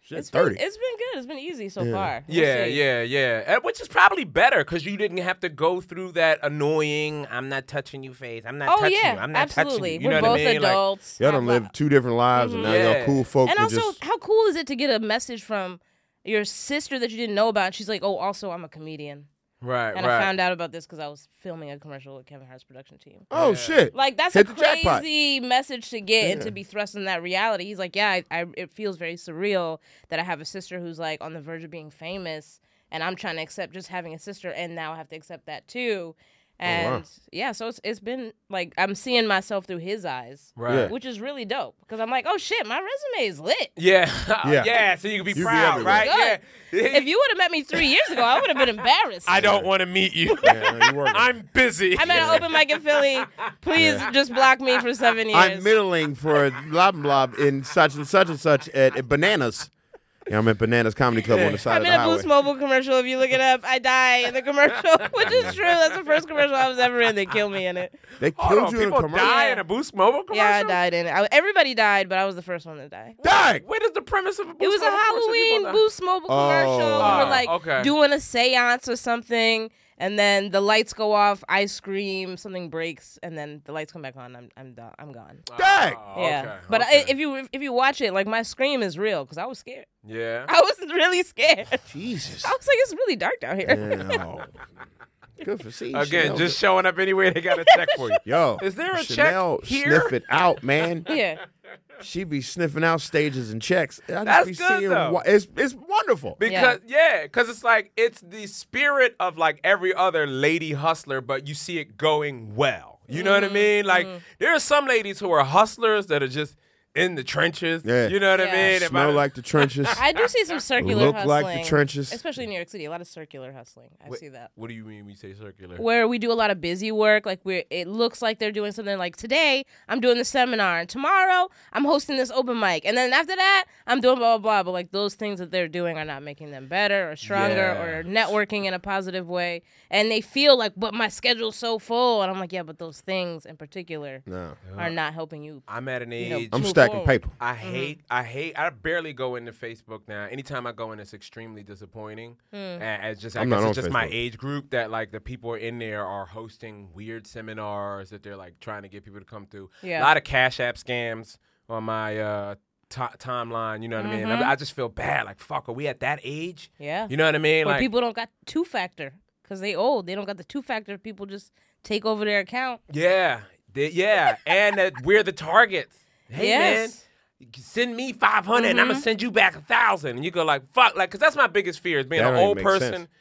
G: Shit,
H: It's been,
G: thirty.
H: it's been good. It's been easy so
G: Yeah.
H: far. We'll
C: Yeah,
H: see.
C: yeah, yeah. And which is probably better because you didn't have to go through that annoying, I'm not touching you face. I'm not
H: Oh
C: touching
H: yeah,
C: you. I'm not
H: absolutely.
C: touching you. You
H: We're
C: know
H: both
C: what I mean? Like,
H: adults.
G: Y'all done
H: Blah,
G: lived two different lives, and now
C: Yeah.
G: y'all cool folk
H: And
G: that
H: also,
G: just.
H: how cool is it to get a message from your sister that you didn't know about? And she's like, "Oh, also, I'm a comedian."
C: right,
H: And
C: right.
H: I found out about this because I was filming a commercial with Kevin Hart's production team.
G: Oh
C: Yeah.
G: shit!
H: Like that's
G: Hit
H: a
G: the jackpot.
H: crazy message to get and to be thrust in that reality. He's like, yeah, I, I, it feels very surreal that I have a sister who's like on the verge of being famous, and I'm trying to accept just having a sister, and now I have to accept that too. And
G: wow.
H: yeah, so it's it's been like I'm seeing myself through his eyes,
C: Right.
G: Yeah.
H: which is really dope because I'm like, oh shit, my resume is lit.
C: Yeah.
G: Yeah.
C: yeah. So you can be
G: You be
C: proud,
G: everywhere.
C: right? Yeah.
H: If you would have met me three years ago, I would have been embarrassed.
C: I don't want to meet you.
G: Yeah, you working.
C: I'm busy.
H: I'm at an open mic in Philly. Please just block me for seven years.
G: I'm middling for Blob Blob in such and such and such at, at Bananas. Yeah, I'm at Bananas Comedy Club on the side
H: I'm
G: of
H: in
G: the
H: a
G: highway.
H: Boost Mobile commercial. If you look it up, I die in the commercial, which is true. That's the first commercial I was ever in. They killed me in it.
G: They
C: Hold
G: killed
C: on,
G: you in a
C: people
G: commercial.
C: die
H: Yeah.
C: in a Boost Mobile commercial?
H: Yeah, I died in it. I, everybody died, but I was the first one to die.
G: Dang!
C: What is the premise of a Boost
H: It was a
C: Mobile commercial? People
H: Halloween
C: die?
H: Boost Mobile
G: Oh.
H: commercial. We
C: Oh,
H: were like
C: okay.
H: doing a seance or something, and then the lights go off. I scream, something breaks, and then the lights come back on. I'm I'm done. I'm gone.
G: Dang!
C: Oh,
H: Yeah,
C: okay,
H: but
C: okay.
H: I, if you if you watch it, like my scream is real because I was scared.
C: Yeah.
H: I was really scared.
G: Jesus.
H: I was like, it's really dark down here.
G: Yeah, oh. Good for seeing
C: Again,
G: Chanel.
C: just showing up anywhere they got to check for you.
G: Yo,
C: Is there a
G: Chanel
C: check here?
G: sniff it out, man.
H: Yeah.
G: She be sniffing out stages and checks. I just
C: That's
G: be
C: good,
G: seeing
C: though.
G: wa- it's it's wonderful.
C: Because yeah, because it's like it's the spirit of like every other lady hustler, but you see it going well. You know what I
H: Mm-hmm.
C: mean? Like there are some ladies who are hustlers that are just in the trenches.
G: Yeah.
C: You know what I
H: Yeah.
C: mean? And
G: Smell
C: by-
G: like the trenches.
H: I do see some circular
G: Look
H: hustling.
G: like the trenches.
H: Especially in New York City. A lot of circular hustling. I
C: Wait,
H: see that.
C: What do you mean when you say circular?
H: Where we do a lot of busy work. Like we're it looks like they're doing something like today I'm doing the seminar and tomorrow I'm hosting this open mic. And then after that, I'm doing blah blah blah. But like those things that they're doing are not making them better or stronger
C: Yeah.
H: or networking in a positive way. And they feel like, but my schedule's so full. And I'm like, yeah, but those things in particular
G: No.
H: are not helping you.
C: I'm at an
H: You know,
C: age.
G: I'm
H: move
G: stacking
H: forward.
G: paper.
C: I hate, I hate, I barely go into Facebook now. Anytime I go in, it's extremely disappointing.
H: Hmm.
C: And it's just, I
G: I'm
C: guess
G: not
C: it's
G: on
C: just my
G: Facebook.
C: age group that like the people in there are hosting weird seminars that they're like trying to get people to come through.
H: Yeah.
C: A lot of Cash App scams on my uh, t- timeline. You know what I mean? I, I just feel bad. Like, fuck, are we at that age?
H: Mm-hmm. Yeah.
C: You know what I mean?
H: Or
C: Like,
H: people don't got two factor because they old. They don't got the two factor. People just take over their account.
C: yeah, they- yeah, and that we're the targets. Hey man.
H: Yes.
C: Send me five hundred and I'm
H: Mm-hmm.
C: gonna send you back a thousand. And you go like, fuck, like, cause that's my biggest fear is being
G: That
C: an
G: don't
C: old
G: even make
C: person
G: sense.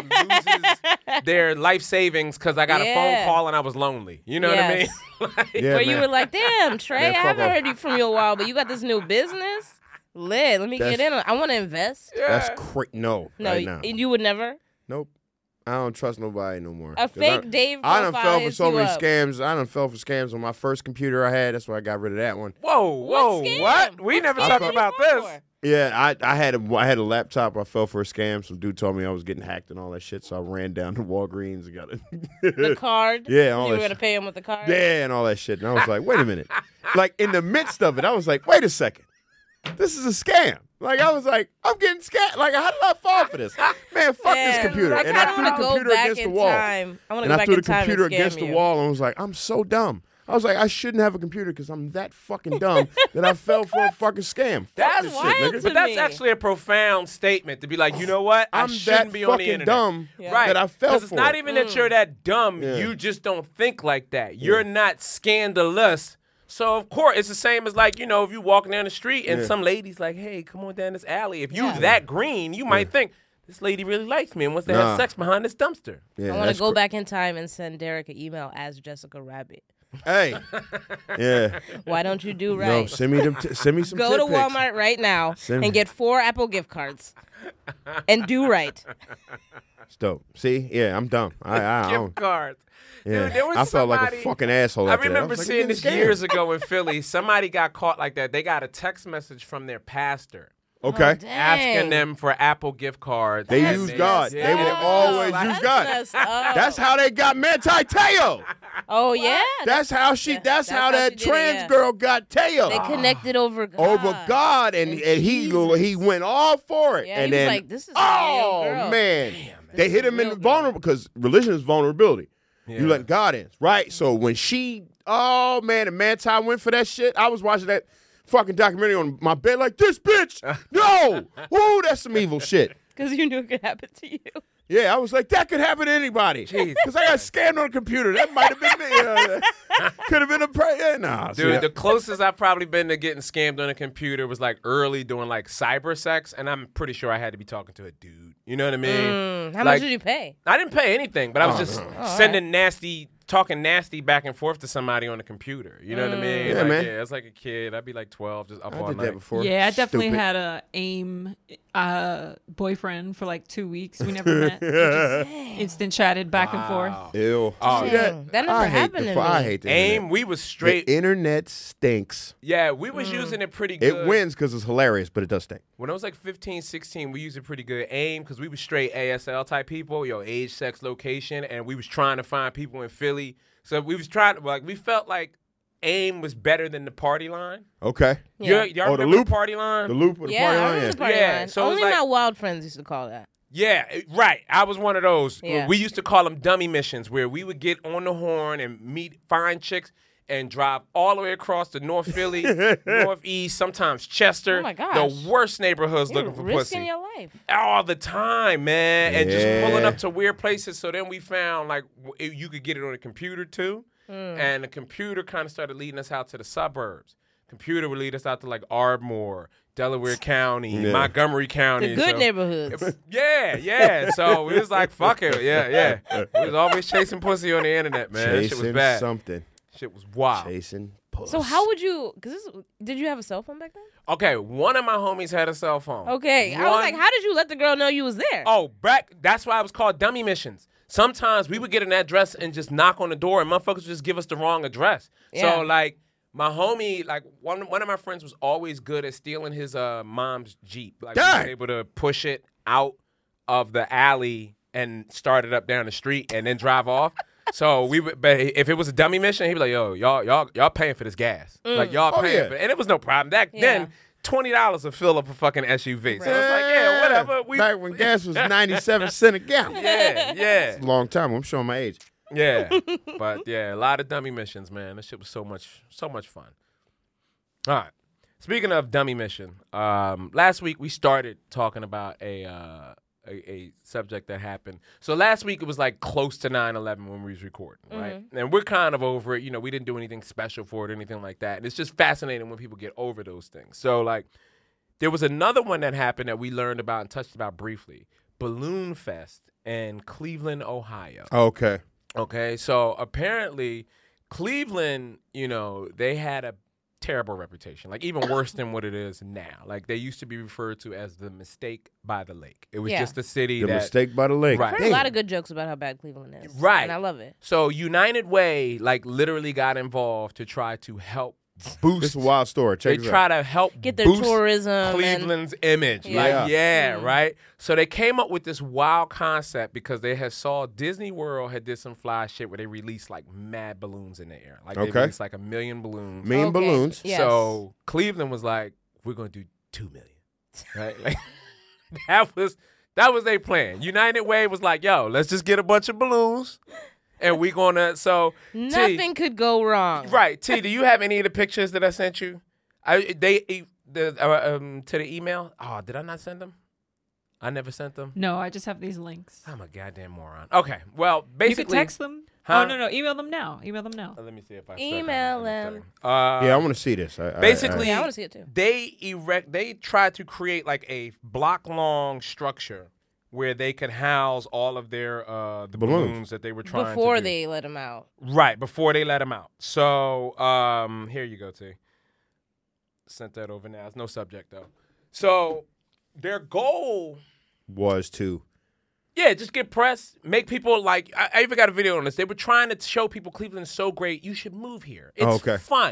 C: that loses their life savings because I got a
H: Yeah.
C: phone call and I was lonely. You know
H: Yes.
C: what I mean? Like,
G: Yeah,
H: Where you
G: man.
H: were like, damn, Trey,
G: Man,
H: I
G: fuck
H: haven't
G: off.
H: heard you from you a while, but you got this new business. Lit. Let me
G: That's-
H: get in on I want to invest.
G: That's cra- no.
H: No,
G: right
H: y-
G: now.
H: and you would never?
G: Nope. I don't trust nobody no more.
H: A
G: 'Cause
H: fake
G: I,
H: Dave
G: I done
H: profile
G: fell for
H: hits
G: so
H: you
G: many
H: up.
G: scams. I done fell for scams on my first computer I had. That's why I got rid of that one.
C: Whoa, whoa,
H: scam?
C: what? We
H: What
C: never
H: scam
C: talked
H: did you
C: about
H: fall
C: this.
H: for?
G: Yeah, I, I had a I had a laptop. I fell for a scam. Some dude told me I was getting hacked and all that shit. So I ran down to Walgreens and got it.
H: The card?
G: Yeah, all
H: You
G: that
H: were going to
G: shit.
H: pay him with the card?
G: Yeah, and all that shit. And I was like, wait a minute. Like in the midst of it, I was like, wait a second. This is a scam. Like I was like, I'm getting scammed. Like how did I fall for this? Man, fuck this
H: Man,
G: computer.
H: I
G: and
H: kinda
G: I threw the
H: wanna go
G: computer
H: back
G: against the
H: in
G: wall.
H: time. I wanna
G: and
H: go
G: I
H: back
G: threw
H: in
G: the
H: time and
G: computer
H: scam
G: against
H: you.
G: the wall and was like, I'm so dumb. I was like, I shouldn't have a computer because I'm that fucking dumb that I fell for a fucking scam. Fuck
C: That's
G: this
H: wild
G: shit,
H: to
G: nigga.
C: But that's
H: me.
C: actually a profound statement to be like, you know what? I
G: I'm
C: shouldn't
G: that
C: be on the
G: fucking
C: internet.
G: dumb
H: Yeah.
C: Right.
G: that I fell
C: 'Cause it's
G: for
C: not
G: it.
C: even that you're that dumb.
G: Yeah.
C: You just don't think like that. You're not scandalous. So, of course, it's the same as like, you know, if you walking down the street and
G: Yeah.
C: some lady's like, hey, come on down this alley. If you
H: Yeah.
C: that green, you might think, this lady really likes me and wants to
G: Nah.
C: have sex behind this dumpster.
G: Yeah,
H: I want
G: that's
H: to go
G: cr-
H: back in time and send Derek an email as Jessica Rabbit.
G: Hey, yeah.
H: Why don't you do
G: No,
H: right?
G: send me them. T- send me some.
H: Go
G: tit
H: to
G: pics.
H: Walmart right now
G: Send me-
H: and get four Apple gift cards and do right.
G: It's dope. See, yeah, I'm dumb. I, I, I
C: Gift
G: don't.
C: cards.
G: Yeah.
C: Dude, there was
G: I felt like a
C: somebody-
G: fucking asshole.
C: I
G: after that.
C: remember
G: was like,
C: seeing
G: I'm
C: this
G: getting
C: years
G: scammed.
C: ago in Philly. Somebody got caught like that. They got a text message from their pastor.
G: Okay.
H: Oh, dang.
C: asking them for Apple gift cards.
G: They
C: And
G: use
C: they-
G: God.
C: yeah.
G: They will always
C: Like-
G: use God.
H: That's messed up.
G: That's how they got Manti Teo.
H: Oh yeah.
G: That's how she.
H: Yeah,
G: That's,
H: that's
G: how
H: how
G: that
H: she did it,
G: trans
H: yeah.
G: girl got Teo.
H: They connected over God.
G: Over God, and,
H: And
G: and he
H: Jesus.
G: he went all for it.
H: Yeah,
G: and
H: he was
G: then,
H: like, "This is a
G: oh
H: real girl."
G: man, they
H: This
G: hit
H: is
G: him in
H: real
G: the
H: girl.
G: vulnerable because religion is vulnerability.
C: Yeah.
G: You let God in, right? So when she, oh man, and Manti went for that shit. I was watching that fucking documentary on my bed, like this bitch. No, ooh, that's some evil shit.
H: Because you knew it could happen to you.
G: Yeah, I was like, that could happen to anybody.
C: Jesus.
G: Because I got scammed on a computer. That might have been me. Uh, could have been a pra- yeah, nah.
C: Dude,
G: see,
C: the closest I've probably been to getting scammed on a computer was like early doing like cyber sex, and I'm pretty sure I had to be talking to a dude. You know what I mean?
H: Mm, how
C: Like,
H: much did you pay?
C: I didn't pay anything, but I was
G: Oh,
C: just
G: no.
C: sending nasty, talking nasty back and forth to somebody on the computer. You know what I mean?
G: Yeah,
C: like,
G: man.
C: Yeah, it's like a kid. I'd be like twelve, just up
G: I
C: all
G: did
C: night.
G: that before.
I: Yeah, I definitely
G: Stupid.
I: had a AIM uh, boyfriend for like two weeks. We never met. We just instant chatted back and forth.
G: Ew.
C: Oh,
G: See
C: yeah.
G: that?
H: That never
G: I hate
H: happened
G: the,
H: to
G: fu- I
H: me.
G: hate the
C: AIM,
G: internet.
C: we was straight.
G: The internet stinks.
C: Yeah, we was using it pretty good.
G: It wins because it's hilarious, but it does stink.
C: When I was like fifteen, sixteen, we used it pretty good. AIM, because we was straight A S L type people, yo, age, sex, location, and we was trying to find people in Philly. So we was trying to, like, we felt like AIM was better than the party line.
G: Okay.
H: Yeah.
C: You, y'all
G: Oh, the
C: remember
G: loop?
C: the party line?
G: The loop with the
H: Yeah,
G: party
H: I
G: line.
H: remember
G: Yeah.
H: the party
C: Yeah,
H: line.
C: so it was
H: Only
C: like-
H: my wild friends used to call that.
C: Yeah, it- right. I was one of those.
H: Yeah.
C: We used to call them dummy missions, where we would get on the horn and meet, find chicks, and drive all the way across to North Philly, Northeast, sometimes Chester.
H: Oh, my gosh.
C: The worst neighborhoods
H: You're
C: looking for
H: risking
C: pussy.
H: your life.
C: All the time, man, and just
G: Yeah.
C: pulling up to weird places. So then we found like w- you could get it on a computer too,
H: Mm.
C: and the computer kind of started leading us out to the suburbs. Computer would lead us out to like Ardmore, Delaware County,
G: Yeah.
C: Montgomery County.
H: The good
C: so-
H: neighborhoods.
C: Yeah, yeah. So it was like fuck it, yeah, yeah. We was always chasing pussy on the internet, man. That shit was
G: Chasing
C: bad.
G: something.
C: Shit was wild.
G: Chasing puss.
H: So how would you? Because this, did you have a cell phone back then?
C: Okay, one of my homies had a cell phone.
H: Okay, I was
C: One-
H: like, how did you let the girl know you was there?
C: Oh, back. That's why it was called dummy missions. Sometimes we would get an address and just knock on the door, and motherfuckers would just give us the wrong address.
H: Yeah.
C: So like my homie, like one one of my friends was always good at stealing his uh mom's Jeep. Like we
G: Dang.
C: was able to push it out of the alley and start it up down the street and then drive off. So we would, but if it was a dummy mission, he'd be like, "Yo, y'all, y'all, y'all paying for this gas? Like y'all
G: Oh,
C: paying
G: yeah.
C: for it." And it was no problem. Back
H: Yeah.
C: then, twenty dollars would fill up a fucking S U V. So it's like, yeah, whatever. We,
G: Back when gas was ninety-seven cent a gallon.
C: yeah, yeah.
G: It's a long time. I'm showing my age.
C: Yeah, but yeah, a lot of dummy missions, man. That shit was so much, so much fun. All right. Speaking of dummy mission, um, last week we started talking about a, uh, a a subject that happened. So last week it was like close to nine eleven when we was recording, right? And we're kind of over it. You know, we didn't do anything special for it or anything like that. And it's just fascinating when people get over those things. So like, there was another one that happened that we learned about and touched about briefly. Balloon Fest in Cleveland, Ohio.
G: Okay.
C: Okay, so apparently Cleveland, you know, they had a terrible reputation, like even worse than what it is now. Like they used to be referred to as the mistake by the lake. It was
H: Yeah.
C: just a city
G: The
C: that
G: mistake by the lake.
C: Right.
H: I've heard a lot of good jokes about how bad Cleveland is.
C: Right.
H: And I love it.
C: So United Way like literally got involved to try to help boost.
G: This is a wild story.
C: They
G: Check this
C: try
G: out.
C: to help
H: Get their
C: boost
H: tourism and-
C: Cleveland's image.
H: Yeah.
C: Like, yeah,
H: Mm.
C: right? So they came up with this wild concept because they had saw Disney World had did some fly shit where they released like mad balloons in the air. Like they
G: Okay.
C: released like a million balloons.
G: Million
H: Okay.
G: balloons.
H: Yes.
C: So Cleveland was like, we're gonna do two million. Right? Like that was that was their plan. United Way was like, yo, let's just get a bunch of balloons and we gonna so T-
H: Nothing could go wrong.
C: Right, T. Do you have any of the pictures that I sent you? I they the uh, um to the email. Oh, did I not send them? I never sent them.
I: No, I just have these links.
C: I'm a goddamn moron. Okay, well,
I: You
C: basically,
I: could text them.
C: Huh?
I: Oh no, no, email them now. Email them now.
C: Uh, let me see if I still
H: Email
C: have
H: them.
C: it. Uh,
G: Yeah, I want to see this. I, I-
C: basically,
H: Yeah, I wanna see it too.
C: They erect. They tried to create like a block long structure where they could house all of their uh the balloons,
G: Balloons.
C: that they were trying
H: Before
C: to do.
H: they let him out.
C: Right, before they let him out. So, um, here you go, T. Sent that over now. It's no subject, though. So, their goal,
G: was to.
C: yeah, just get press, make people like, I, I even got a video on this. They were trying to show people Cleveland is so great, you should move here. It's
G: Oh, okay.
C: fun.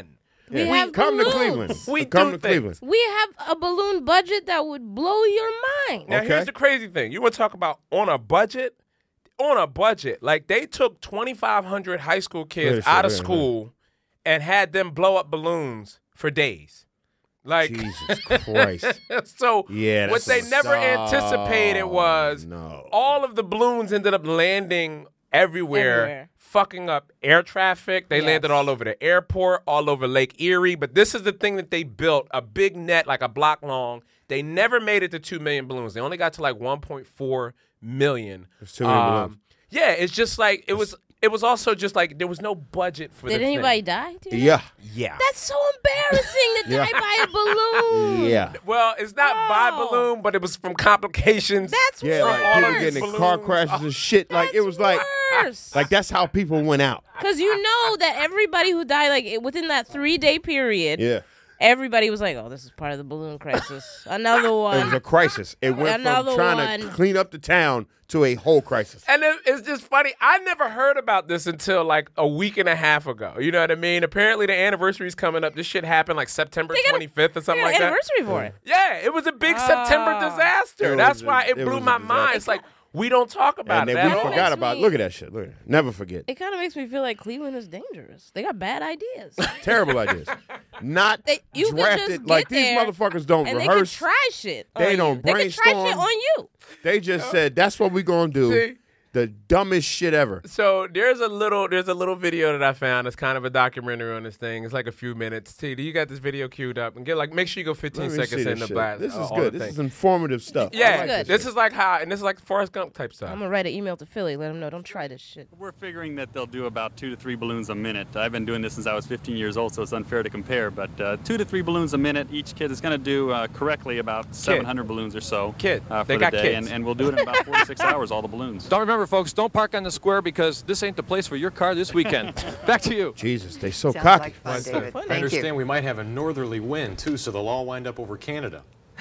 H: We
G: Yeah.
H: have
G: Come to
H: balloons.
G: Cleveland.
C: We
G: Come
C: do
G: to Cleveland.
H: We have a balloon budget that would blow your mind.
C: Now
G: Okay.
C: here's the crazy thing. You want to talk about on a budget? On a budget, like they took twenty-five hundred high school kids
G: Yeah,
C: out of
G: sure, yeah,
C: school and had them blow up balloons for days. Like
G: Jesus Christ.
C: so
G: Yeah,
C: what
G: that's
C: they never
G: so-
C: anticipated was
G: no.
C: all of the balloons ended up landing everywhere,
H: Everywhere.
C: fucking up air traffic. They
H: Yes.
C: landed all over the airport, all over Lake Erie. But this is the thing that they built, a big net like a block long. They never made it to two million balloons. They only got to like one point four million.
G: There's too many
C: Um,
G: balloons.
C: Yeah, it's just like, it was It was also just like there was no budget for
H: Did
C: the
H: anybody
C: thing.
H: die? Do you know?
G: Yeah.
C: Yeah.
H: That's so embarrassing to
G: Yeah.
H: die by a balloon.
G: Yeah.
C: Well, it's not by
H: Oh.
C: balloon, but it was from complications.
H: That's
G: Yeah,
H: worse.
G: like people
C: these
G: getting in car
C: balloons.
G: crashes and shit. Like it was like,
H: worse.
G: like that's how people went out.
H: Because you know that everybody who died, like it- within that three day period,
G: Yeah.
H: everybody was like, "Oh, this is part of the balloon crisis." Another
G: It was
H: one.
G: a crisis. It went
H: Another
G: from trying to
H: one.
G: clean up the town to a whole crisis.
C: And it, it's just funny. I never heard about this until like a week and a half ago. You know what I mean? Apparently, the anniversary's coming up. This shit happened like September
H: They got a-
C: twenty-fifth or
H: They
C: something
H: got
C: like
H: an
C: that.
H: anniversary for it.
C: Yeah, it was a big September
H: Ah.
C: disaster.
G: It
C: That's
G: was
C: why
G: a-
C: it
G: it
C: blew
G: was a
C: my
G: disaster.
C: mind. It's like we don't talk about
G: And
C: it.
G: then
C: at
G: we
C: all.
G: forgot
H: Makes
G: about.
H: me-
G: Look at that shit. Look at that. Never forget.
H: It kind of makes me feel like Cleveland is dangerous. They got bad ideas.
G: Terrible ideas. Not
H: They, you could
G: drafted.
H: just get
G: like these
H: there
G: motherfuckers don't
H: and they can
G: rehearse.
H: try shit.
G: They
H: on
G: don't
H: you. They can try
G: brainstorm.
H: shit on you.
G: They just said that's what we gonna do.
C: See?
G: The dumbest shit ever.
C: So there's a little there's a little video that I found. It's kind of a documentary on this thing. It's like a few minutes. T, do you got this video queued up? And get like make sure you go fifteen
G: Let me see
C: seconds in
G: this
C: the
G: shit.
C: blast.
G: This
C: uh,
G: is
C: all
G: good.
C: the
G: This
C: thing.
G: is informative stuff. I
C: Yeah,
G: like
H: Good.
C: this is like how, and this is like Forrest Gump type stuff.
H: I'm gonna write an email to Philly. Let them know. Don't try this shit.
K: We're figuring that they'll do about two to three balloons a minute. I've been doing this since I was fifteen years old, so it's unfair to compare. But uh, two to three balloons a minute. Each kid is going to do uh, correctly about seven hundred balloons or so.
C: Kid.
K: uh, for
C: They
K: the
C: got
K: day,
C: kids.
K: And, and we'll do it in about four to six hours. All the balloons.
L: Don't remember, folks, don't park on the square because this ain't the place for your car this weekend. Back to you.
G: Jesus, they so
M: Sounds
G: cocky.
M: like fun,
H: That's so
M: David.
H: funny.
M: Thank
N: I understand
M: you.
N: we might have a northerly wind too, so they'll all wind up over Canada.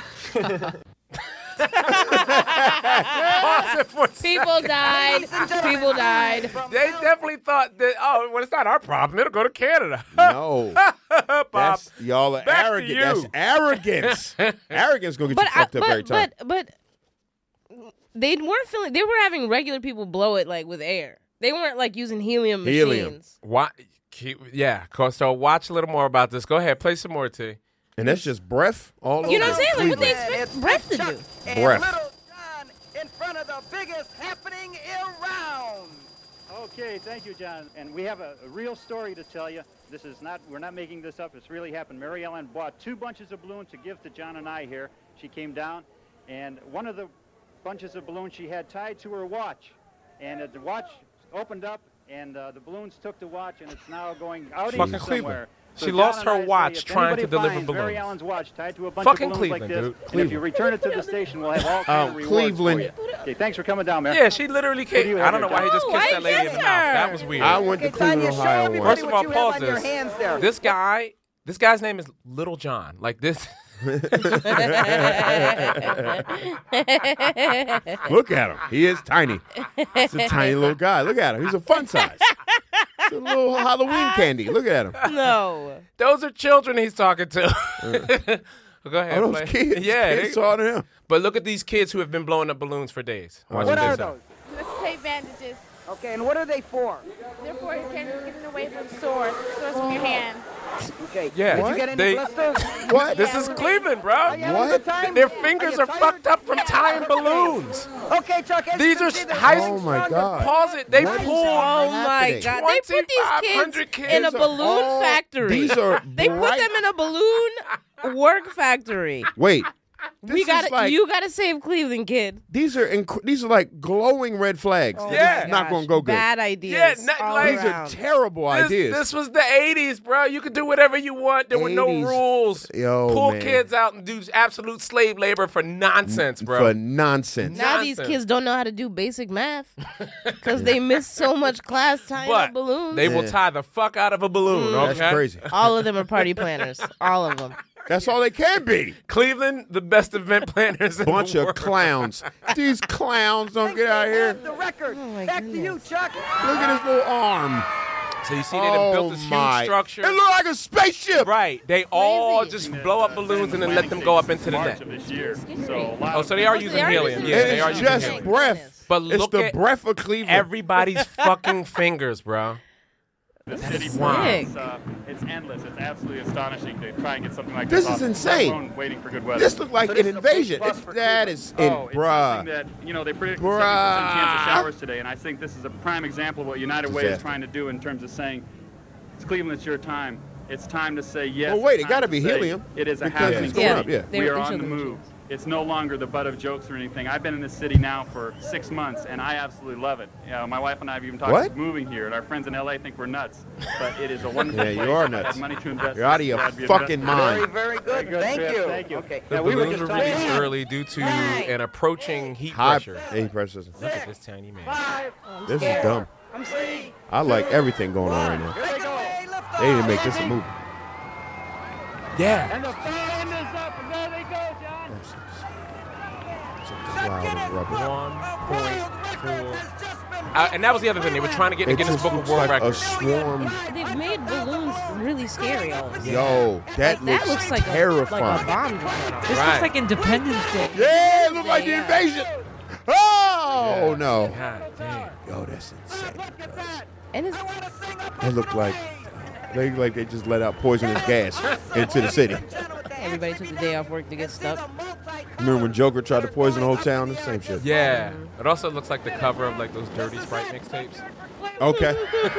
C: Pause it for a
H: People died. People died.
C: They definitely thought that, oh, well, it's not our problem. It'll go to Canada.
G: No,
C: Bob.
G: that's y'all are
C: back to
G: arrogant.
C: you.
G: That's arrogance. Arrogance gonna get
H: But
G: you
H: I,
G: fucked up every
H: but,
G: time.
H: but but they weren't feeling. They were having regular people blow it like with air. They weren't like using helium
G: Helium.
H: machines.
C: Why? keep- Yeah, so watch a little more about this. Go ahead, play some more, T.
G: and that's just breath all
H: You know
G: over
H: what I'm saying? Like what they
G: Cleveland.
H: expect breath to do.
G: Breath.
F: Little John in front of the biggest happening around.
O: Okay, thank you, John. And we have a, a real story to tell you. This is not, we're not making this up. It's really happened. Mary Ellen bought two bunches of balloons to give to John and I here. She came down, and one of the bunches of balloons she had tied to her watch. And uh, the watch opened up, and uh, the balloons took the watch, and it's now going out
C: Fucking
O: somewhere.
C: Cleveland.
O: So
C: She
O: John
C: lost
O: and
C: her
O: I say,
C: watch
O: if
C: trying to
O: anybody
C: deliver
O: finds Mary
C: balloons.
O: Ellen's watch tied to a bunch
C: Fucking
O: of balloons like
C: Cleveland,
O: this,
C: dude.
O: and if you return it to the station, we'll have all kinds
G: Oh,
O: of rewards
G: Cleveland.
O: for you. Okay, thanks for coming down, Mary.
C: Yeah, she literally
O: Who do
C: came.
O: you
C: I
O: have
C: don't know
O: here,
C: why he just
H: John?
C: kissed
H: Oh,
C: that lady
H: I
C: in the
H: guess
C: mouth.
H: her.
C: That was weird.
G: I went to
F: Okay, Tanya,
G: Cleveland,
F: show
G: Ohio.
F: everybody
G: once.
C: First of
F: what
C: all,
F: you
C: pause
F: have on your
C: this.
F: hands there.
C: This guy, this guy's name is Little John. Like this.
G: Look at him. He is tiny. He's a tiny little guy. Look at him. He's a fun size. It's a little Halloween candy. Look at him.
H: No.
C: Those are children he's talking to. Go ahead.
G: Oh, those
C: play.
G: kids.
C: Yeah.
G: Kids
C: they-
G: saw him.
C: but look at these kids who have been blowing up balloons for days. Watch
F: What
C: this
F: are
C: out.
F: those?
M: Let's take bandages.
F: Okay, and what are they for?
M: Therefore, you can't get it away from sores. Sores from your hand.
F: Okay.
C: Yeah.
F: Did
C: What?
F: you get any
C: They-
F: blisters?
G: What?
C: This is Cleveland, bro.
F: Are you having a good time?
C: Their fingers
F: you
C: are
F: tired?
C: fucked up from tying balloons.
F: Okay, Chuck. as
C: These
F: you
C: are
F: can see, the
C: high-
G: Oh, my
F: stronger-
G: God.
C: Pause it. They
G: What is
C: pulled.
H: Oh my
G: happening?
H: God! They put these
C: twenty-five
H: kids,
C: hundred kids
H: in a
C: are
H: balloon
G: all-
H: factory.
G: These are
H: They put
G: bright-
H: them in a balloon work factory.
G: Wait. This
H: we
G: is
H: got to
G: like,
H: You got to save Cleveland, kid.
G: These are inc- these are like glowing red flags.
H: Oh
G: This
C: Yeah.
G: is not
H: gosh,
G: going to go good.
H: Bad ideas.
C: Yeah, not
H: all
C: like-
G: These are
H: around.
G: terrible
C: This,
G: ideas.
C: this was the eighties, bro. You could do whatever you want. There were no
G: eighties.
C: rules.
G: Yo,
C: Pull
G: man.
C: kids out and do absolute slave labor for nonsense, bro.
G: For nonsense.
H: Now these
C: Nonsense.
H: kids don't know how to do basic math because they miss so much class tying
C: but
H: up balloons.
C: they will
G: Yeah.
C: tie the fuck out of a balloon.
H: Mm.
C: Okay?
G: That's crazy.
H: All of them are party planners. All of them.
G: That's all they can be.
C: Cleveland, the best event planners in
G: Bunch
C: the
G: of
C: world.
G: clowns. These clowns don't get out of here.
F: The record.
H: Oh, my
F: Back to you,
H: goodness.
F: Chuck.
G: Look at his little arm.
C: So you see they done built this
G: Oh, my.
C: huge structure.
G: It looked like a spaceship.
C: Right. They all just blow up balloons and then let them go up into the net. Oh, so they are using helium. Yeah, they are
G: It's
C: using
G: just
C: helium.
G: breath.
C: But
G: It's
C: look
G: the
C: at
G: breath of Cleveland.
C: everybody's fucking fingers, bro.
P: The
C: That
P: city
C: is
P: block,
C: wild.
P: it's, uh, it's endless. It's absolutely astonishing to try and get something like
G: This
P: this.
G: is
P: off.
G: insane.
P: Everyone waiting for good weather.
G: This looked like
P: So
G: an
P: this is a big
G: invasion.
P: plus
G: It-
P: for
G: that
P: Cleveland.
G: is in-
P: oh, it's
G: bruh.
P: something that, you know, they predicted
G: Bruh.
P: seventy percent chance of showers today, and I think this is a prime example of what United Way is
G: Disaster.
P: trying to do in terms of saying, it's Cleveland, it's your time. It's time to say yes.
G: Well, wait,
P: It's
G: it
P: time
G: gotta
P: to
G: be
P: say
G: helium,
P: It is a
G: because
P: happening
G: it's going
P: city.
G: up, yeah.
P: We
H: They're
P: are
H: each
P: on
H: of
P: the
H: them
P: move. It's no longer the butt of jokes or anything. I've been in this city now for six months, and I absolutely love it. You know, my wife and I have even talked
G: What?
P: about moving here, and our friends in L A think we're nuts. But it is a wonderful
G: Yeah,
P: place.
G: you are
P: If I had
G: nuts.
P: money to invest.
G: You're out of your
P: I'd be
G: fucking
P: investing.
G: mind.
P: Very, very good. Thank
O: Chris,
P: you.
O: thank you.
P: Okay.
C: The
O: Now, we were
C: balloons
O: just
C: were
O: talking-
C: released early due to an approaching heat
G: High
C: pressure.
G: heat pressure.
C: Look at this tiny man.
G: This is dumb. I like everything going on right now. They need to make this a movie.
C: Yeah.
O: And the fan is up, and there they go, John.
G: It's a cloud of rubber.
C: one point four. Uh, and that was the other thing. They were trying to get in
G: It
C: the Guinness
G: just
C: Book of
G: looks
C: World
G: like a
C: Records.
G: swarm.
H: They've made balloons really scary. All of a sudden.
G: Yo, that
H: Like,
G: looks,
H: looks like
G: terrifying.
H: A, like a bomb drop.
I: This
C: Right.
I: looks like Independence Day.
G: Yeah, it looked like the invasion. Oh,
C: Yeah.
G: no.
C: God damn.
G: Yo, that's insane. cuz.
H: And it's
G: They look like they look like they just let out poisonous gas into the city.
H: everybody took the day off work to get stuck.
G: Remember when Joker tried to poison the whole town? The same shit.
C: Yeah. It also looks like the cover of like those Dirty Sprite mixtapes.
G: Okay.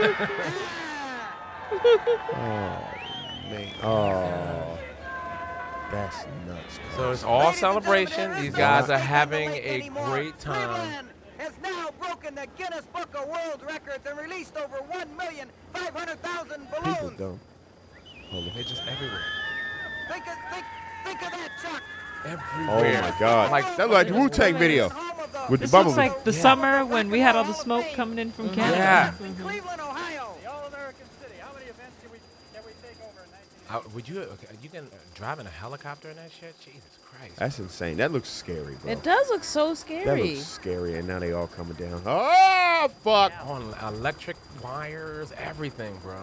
G: Oh man. Oh, that's nuts.
C: So it's all celebration. These guys are having a great time.
Q: Has now broken the Guinness Book of World Records and released over one million five hundred thousand
G: People
Q: balloons.
G: dumb. Hold on.
C: They're just everywhere.
Q: Think of, think, think of that, Chuck.
G: Oh
C: Everywhere.
G: my God.
C: Like-
G: that looked like the Wu-Tang video with the
I: This
G: bubble.
I: looks like the summer when we had all the smoke coming in from Canada.
C: Yeah.
O: Cleveland, Ohio, the All-American City. How many events can we can we take over in nineteen?
C: Uh, would you? Okay, you can uh, driving a helicopter in that shit? Jesus Christ.
G: That's insane. That looks scary, bro.
H: It does look so
G: That
H: scary.
G: looks scary, and now they all coming down. Oh fuck!
C: On electric wires, everything, bro.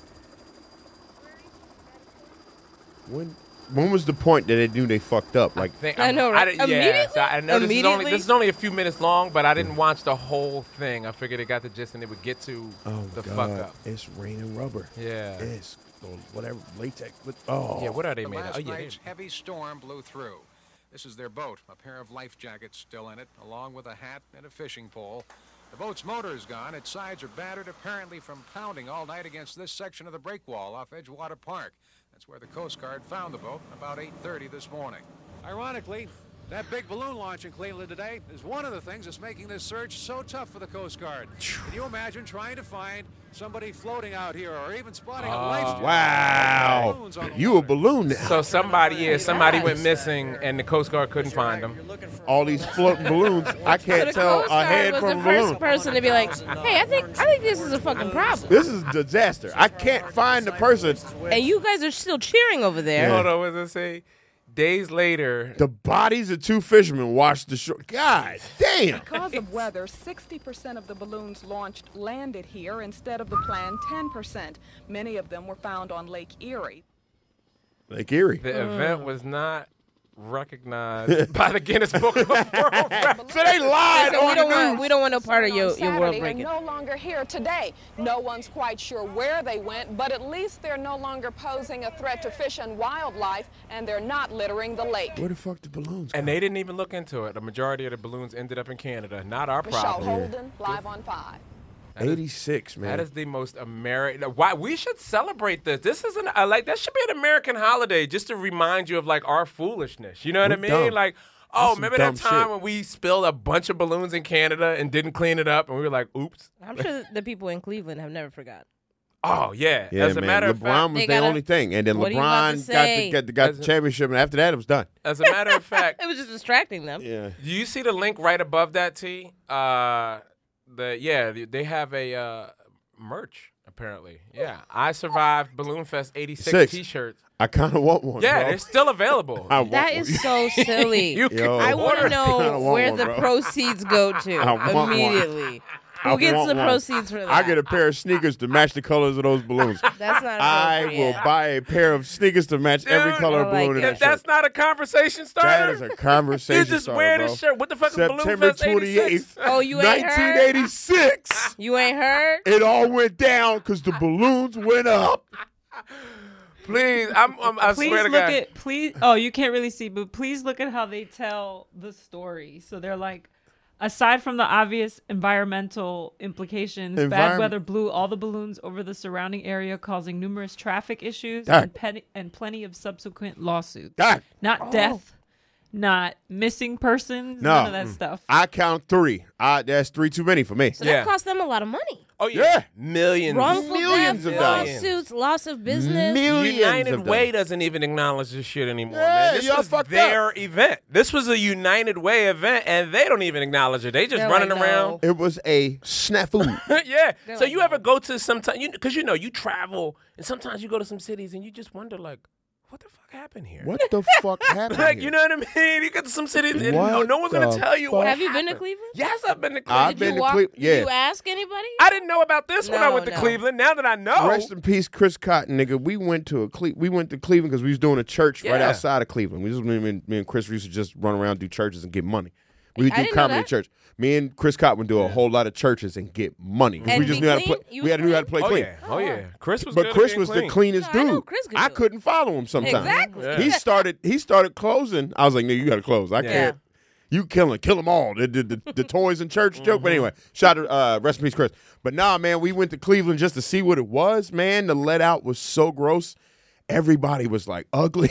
G: When when was the point that they knew they fucked up? Like
C: Think-
H: I
C: I'm-
H: know, right?
C: didn't- Yeah, so I know this is, only,
H: Immediately?
C: this is only a few minutes long, but I didn't watch the whole thing. I figured they got the gist and they would get to
G: oh
C: the
G: god,
C: fuck up.
G: it's raining rubber.
C: Yeah.
G: It's or whatever latex. But, oh
C: Yeah, what are they
R: The
C: made of?
R: last
C: Oh, yeah.
R: night's
C: they-
R: heavy storm blew through. This is their boat, a pair of life jackets still in it, along with a hat and a fishing pole. The boat's motor is gone. Its sides are battered, apparently from pounding all night against this section of the breakwall off Edgewater Park. That's where the Coast Guard found the boat about eight thirty this morning. Ironically, that big balloon launch in Cleveland today is one of the things that's making this search so tough for the Coast Guard. Can you imagine trying to find somebody floating out here or even spotting a life jacket?
G: wow,
R: Balloons on the
G: you a balloon now.
C: So somebody, yeah, somebody went missing and the Coast Guard couldn't find them.
G: All these floating balloons, I
H: So
G: can't
H: the
G: tell
H: Coast
G: a
H: Guard
G: head
H: was
G: from
H: the
G: a
H: first
G: balloon.
H: person to be like, "Hey, I think I think this is a fucking problem."
G: This is a disaster. I can't find the person.
H: And you guys are still cheering over there.
C: Hold on, what does it say? Days later,
G: The bodies of two fishermen washed the shore. God damn.
S: Because of weather, sixty percent of the balloons launched landed here instead of the planned ten percent. Many of them were found on Lake Erie.
G: Lake Erie.
C: the event was not recognized by the Guinness Book of World Records.
G: So they lied
H: So we
G: on
H: don't
G: the
H: want
G: news.
H: we don't want no part of your, your world
S: Saturday
H: breaking.
S: and no longer here today. No one's quite sure where they went, but at least they're no longer posing a threat to fish and wildlife, and they're not littering the lake.
G: Where the fuck the balloons?
C: And they didn't even look into it. The majority of the balloons ended up in Canada. Not our
S: Michelle
C: problem.
S: Holden, live on five.
C: That is-
G: eighty-six, man.
C: That is the most American. Why we should celebrate this? This is an uh, like that should be an American holiday just to remind you of like our foolishness. You know what
G: We're
C: I mean?
G: dumb.
C: Like, oh,
G: That's some
C: remember that
G: dumb
C: time
G: shit.
C: when we spilled a bunch of balloons in Canada and didn't clean it up, and we were like, oops.
H: I'm sure the people in Cleveland have never forgot.
C: Oh yeah.
G: Yeah,
C: As a
G: man.
C: matter of
G: LeBron
C: fact,
G: was
H: They
G: the
H: gotta-
G: only thing, and then
H: What are you about to
G: LeBron got the,
H: say?
G: got the, got
C: As
G: the
C: a-
G: championship, and after that, it was done.
C: as a matter of fact,
H: It was just distracting them.
G: Yeah.
C: do you see the link right above that T? Uh, the yeah, they have a uh, merch apparently. Yeah, I survived Balloon Fest eighty-six
G: Six.
C: T-shirts.
G: I kind of want one.
C: Yeah,
G: bro.
C: they're still available.
G: I want
H: That
G: one.
H: is so silly.
C: You can
G: Yo.
H: I want
C: order
H: to
C: it.
G: I kinda
H: know
G: want
H: where
G: one,
H: the
G: bro.
H: proceeds go to
G: I want one.
H: immediately.
G: I
H: Who gets
G: want
H: the
G: one.
H: proceeds for that?
G: I get a pair of sneakers to match the colors of those balloons.
H: That's not
G: I will buy a pair of sneakers to match every
C: Dude,
G: color
H: I
G: of balloon
H: like
G: in
H: it.
G: that
C: If that's
G: shirt.
C: not a conversation starter.
G: That is a conversation
C: You just
G: starter,
C: wear
G: bro.
C: this shirt. What the fuck is Balloon
G: September
C: Fest eighty-six?
G: twenty-eighth,
H: Oh, you ain't heard?
G: nineteen eighty-six.
H: You ain't heard?
G: It all went down because the balloons went up.
C: Please, I'm, I'm, I
I: Please
C: swear to
I: look
C: God.
I: at please. Oh, you can't really see, but please look at how they tell the story. So they're like, aside from the obvious environmental implications, bad
G: Environment-
I: weather blew all the balloons over the surrounding area, causing numerous traffic issues
G: God.
I: and, pe- and plenty of subsequent lawsuits.
G: God.
I: Not
H: Oh.
I: death, not missing persons,
G: No.
I: none of that stuff.
G: I count three. I, that's three too many for me.
H: So
C: Yeah.
H: that cost them a lot of money.
C: Oh, yeah.
G: Yeah.
C: Millions.
H: Wrongful
G: Millions
H: death,
G: of dollars.
H: lawsuits, loss of business.
G: Millions
C: United
G: of
C: Way
G: them.
C: doesn't even acknowledge this shit anymore,
G: Yeah,
C: man. This
G: y'all
C: was
G: fucked
C: their event. This was a United Way event, and they don't even acknowledge it. They just
H: They're
C: running
H: like,
C: around.
G: It was a snafu.
C: Yeah.
H: They're
C: So
H: like,
C: you ever go to some time, you because you know you travel, and sometimes you go to some cities, and you just wonder like, what the fuck happened here?
G: What the fuck happened
C: Like,
G: here?
C: you know what I mean? You get to some cities, and no,
G: What
C: no one's gonna
G: the
C: tell you. What
G: fuck?
H: Have you been to
C: happened.
H: Cleveland?
C: Yes, I've been to
G: I've
C: Cleveland.
G: been
H: Did
G: to
H: you walk,
G: Cle- yeah.
H: Did you ask anybody?
C: I didn't know about this when I
H: No,
C: went to
H: no.
C: Cleveland. Now that I know,
G: Rest in peace, Chris Cotton, nigga. We went to a Cle- we went to Cleveland because we was doing a church right
C: Yeah.
G: outside of Cleveland. We just me, and- me and Chris used to just run around do churches and get money. We would
H: I
G: do
H: didn't know
G: comedy
H: that.
G: church. Me and Chris Cotton would do a whole lot of churches and get money. 'Cause
H: And
G: we just
H: be
G: knew how to
H: clean?
G: play.
H: You
G: We
H: was
G: had to know how to play
C: oh
G: clean.
C: yeah, oh yeah. Chris was,
G: But
C: good at
G: Chris
C: being
G: was
C: clean.
G: the cleanest
H: No, I
G: dude.
H: know Chris could
G: I
H: do it.
G: couldn't follow him sometimes.
H: Exactly.
C: Yeah.
G: He started. He started closing. I was like, "Nigga, you got to close. I
C: Yeah.
G: can't. You kill him. Kill them all." The, the, the, the toys in church joke. But anyway, shout out, uh, rest in peace, Chris. But nah, man, we went to Cleveland just to see what it was. Man, the let out was so gross. Everybody was like ugly.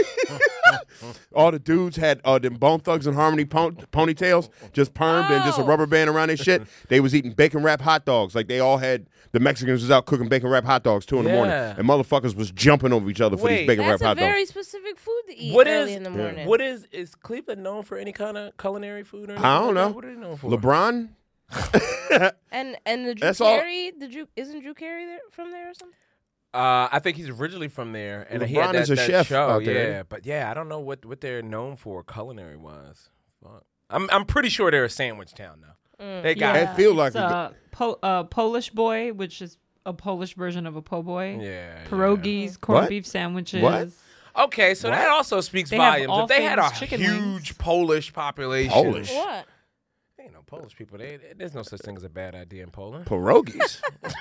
G: All the dudes had uh, them Bone Thugs and Harmony pon- ponytails, just permed and just a
H: Oh.
G: rubber band around their shit. They was eating bacon wrap hot dogs. Like they all had, the Mexicans was out cooking bacon wrap hot dogs two in the morning.
C: Yeah.
G: And motherfuckers was jumping over each other for
C: Wait,
G: these bacon
H: That's
G: wrap
H: a
G: hot dogs.
H: very specific food to eat
C: What
H: early
C: is
H: in the morning.
C: what is is Cleveland known for any kind of culinary food or anything?
G: I don't
C: like that?
G: know.
C: What are they known for?
G: LeBron?
H: And and the Drew
G: That's all-
H: Carey, the Drew isn't Drew Carey there from there or something?
C: Uh, I think he's originally from there, and he
G: LeBron
C: had that,
G: is a
C: that
G: chef
C: show.
G: out there, isn't
C: Yeah,
G: he?
C: but yeah, I don't know what, what they're known for culinary wise. Fuck. I'm I'm pretty sure they're a sandwich town now.
H: Mm.
C: They got
G: It feel like
I: It's
G: a
I: a po- uh, Polish boy, which is a Polish version of a po' boy.
C: Yeah,
I: Pierogies, corned
G: What?
I: beef sandwiches.
G: What?
C: Okay, so
G: What?
C: that also speaks
I: They have
C: volumes.
I: all
C: If they had a
I: things chicken
C: huge
I: wings.
C: Polish population,
G: Polish?
H: What?
C: ain't no Polish people. They, there's no such thing as a bad idea in Poland.
G: pierogies.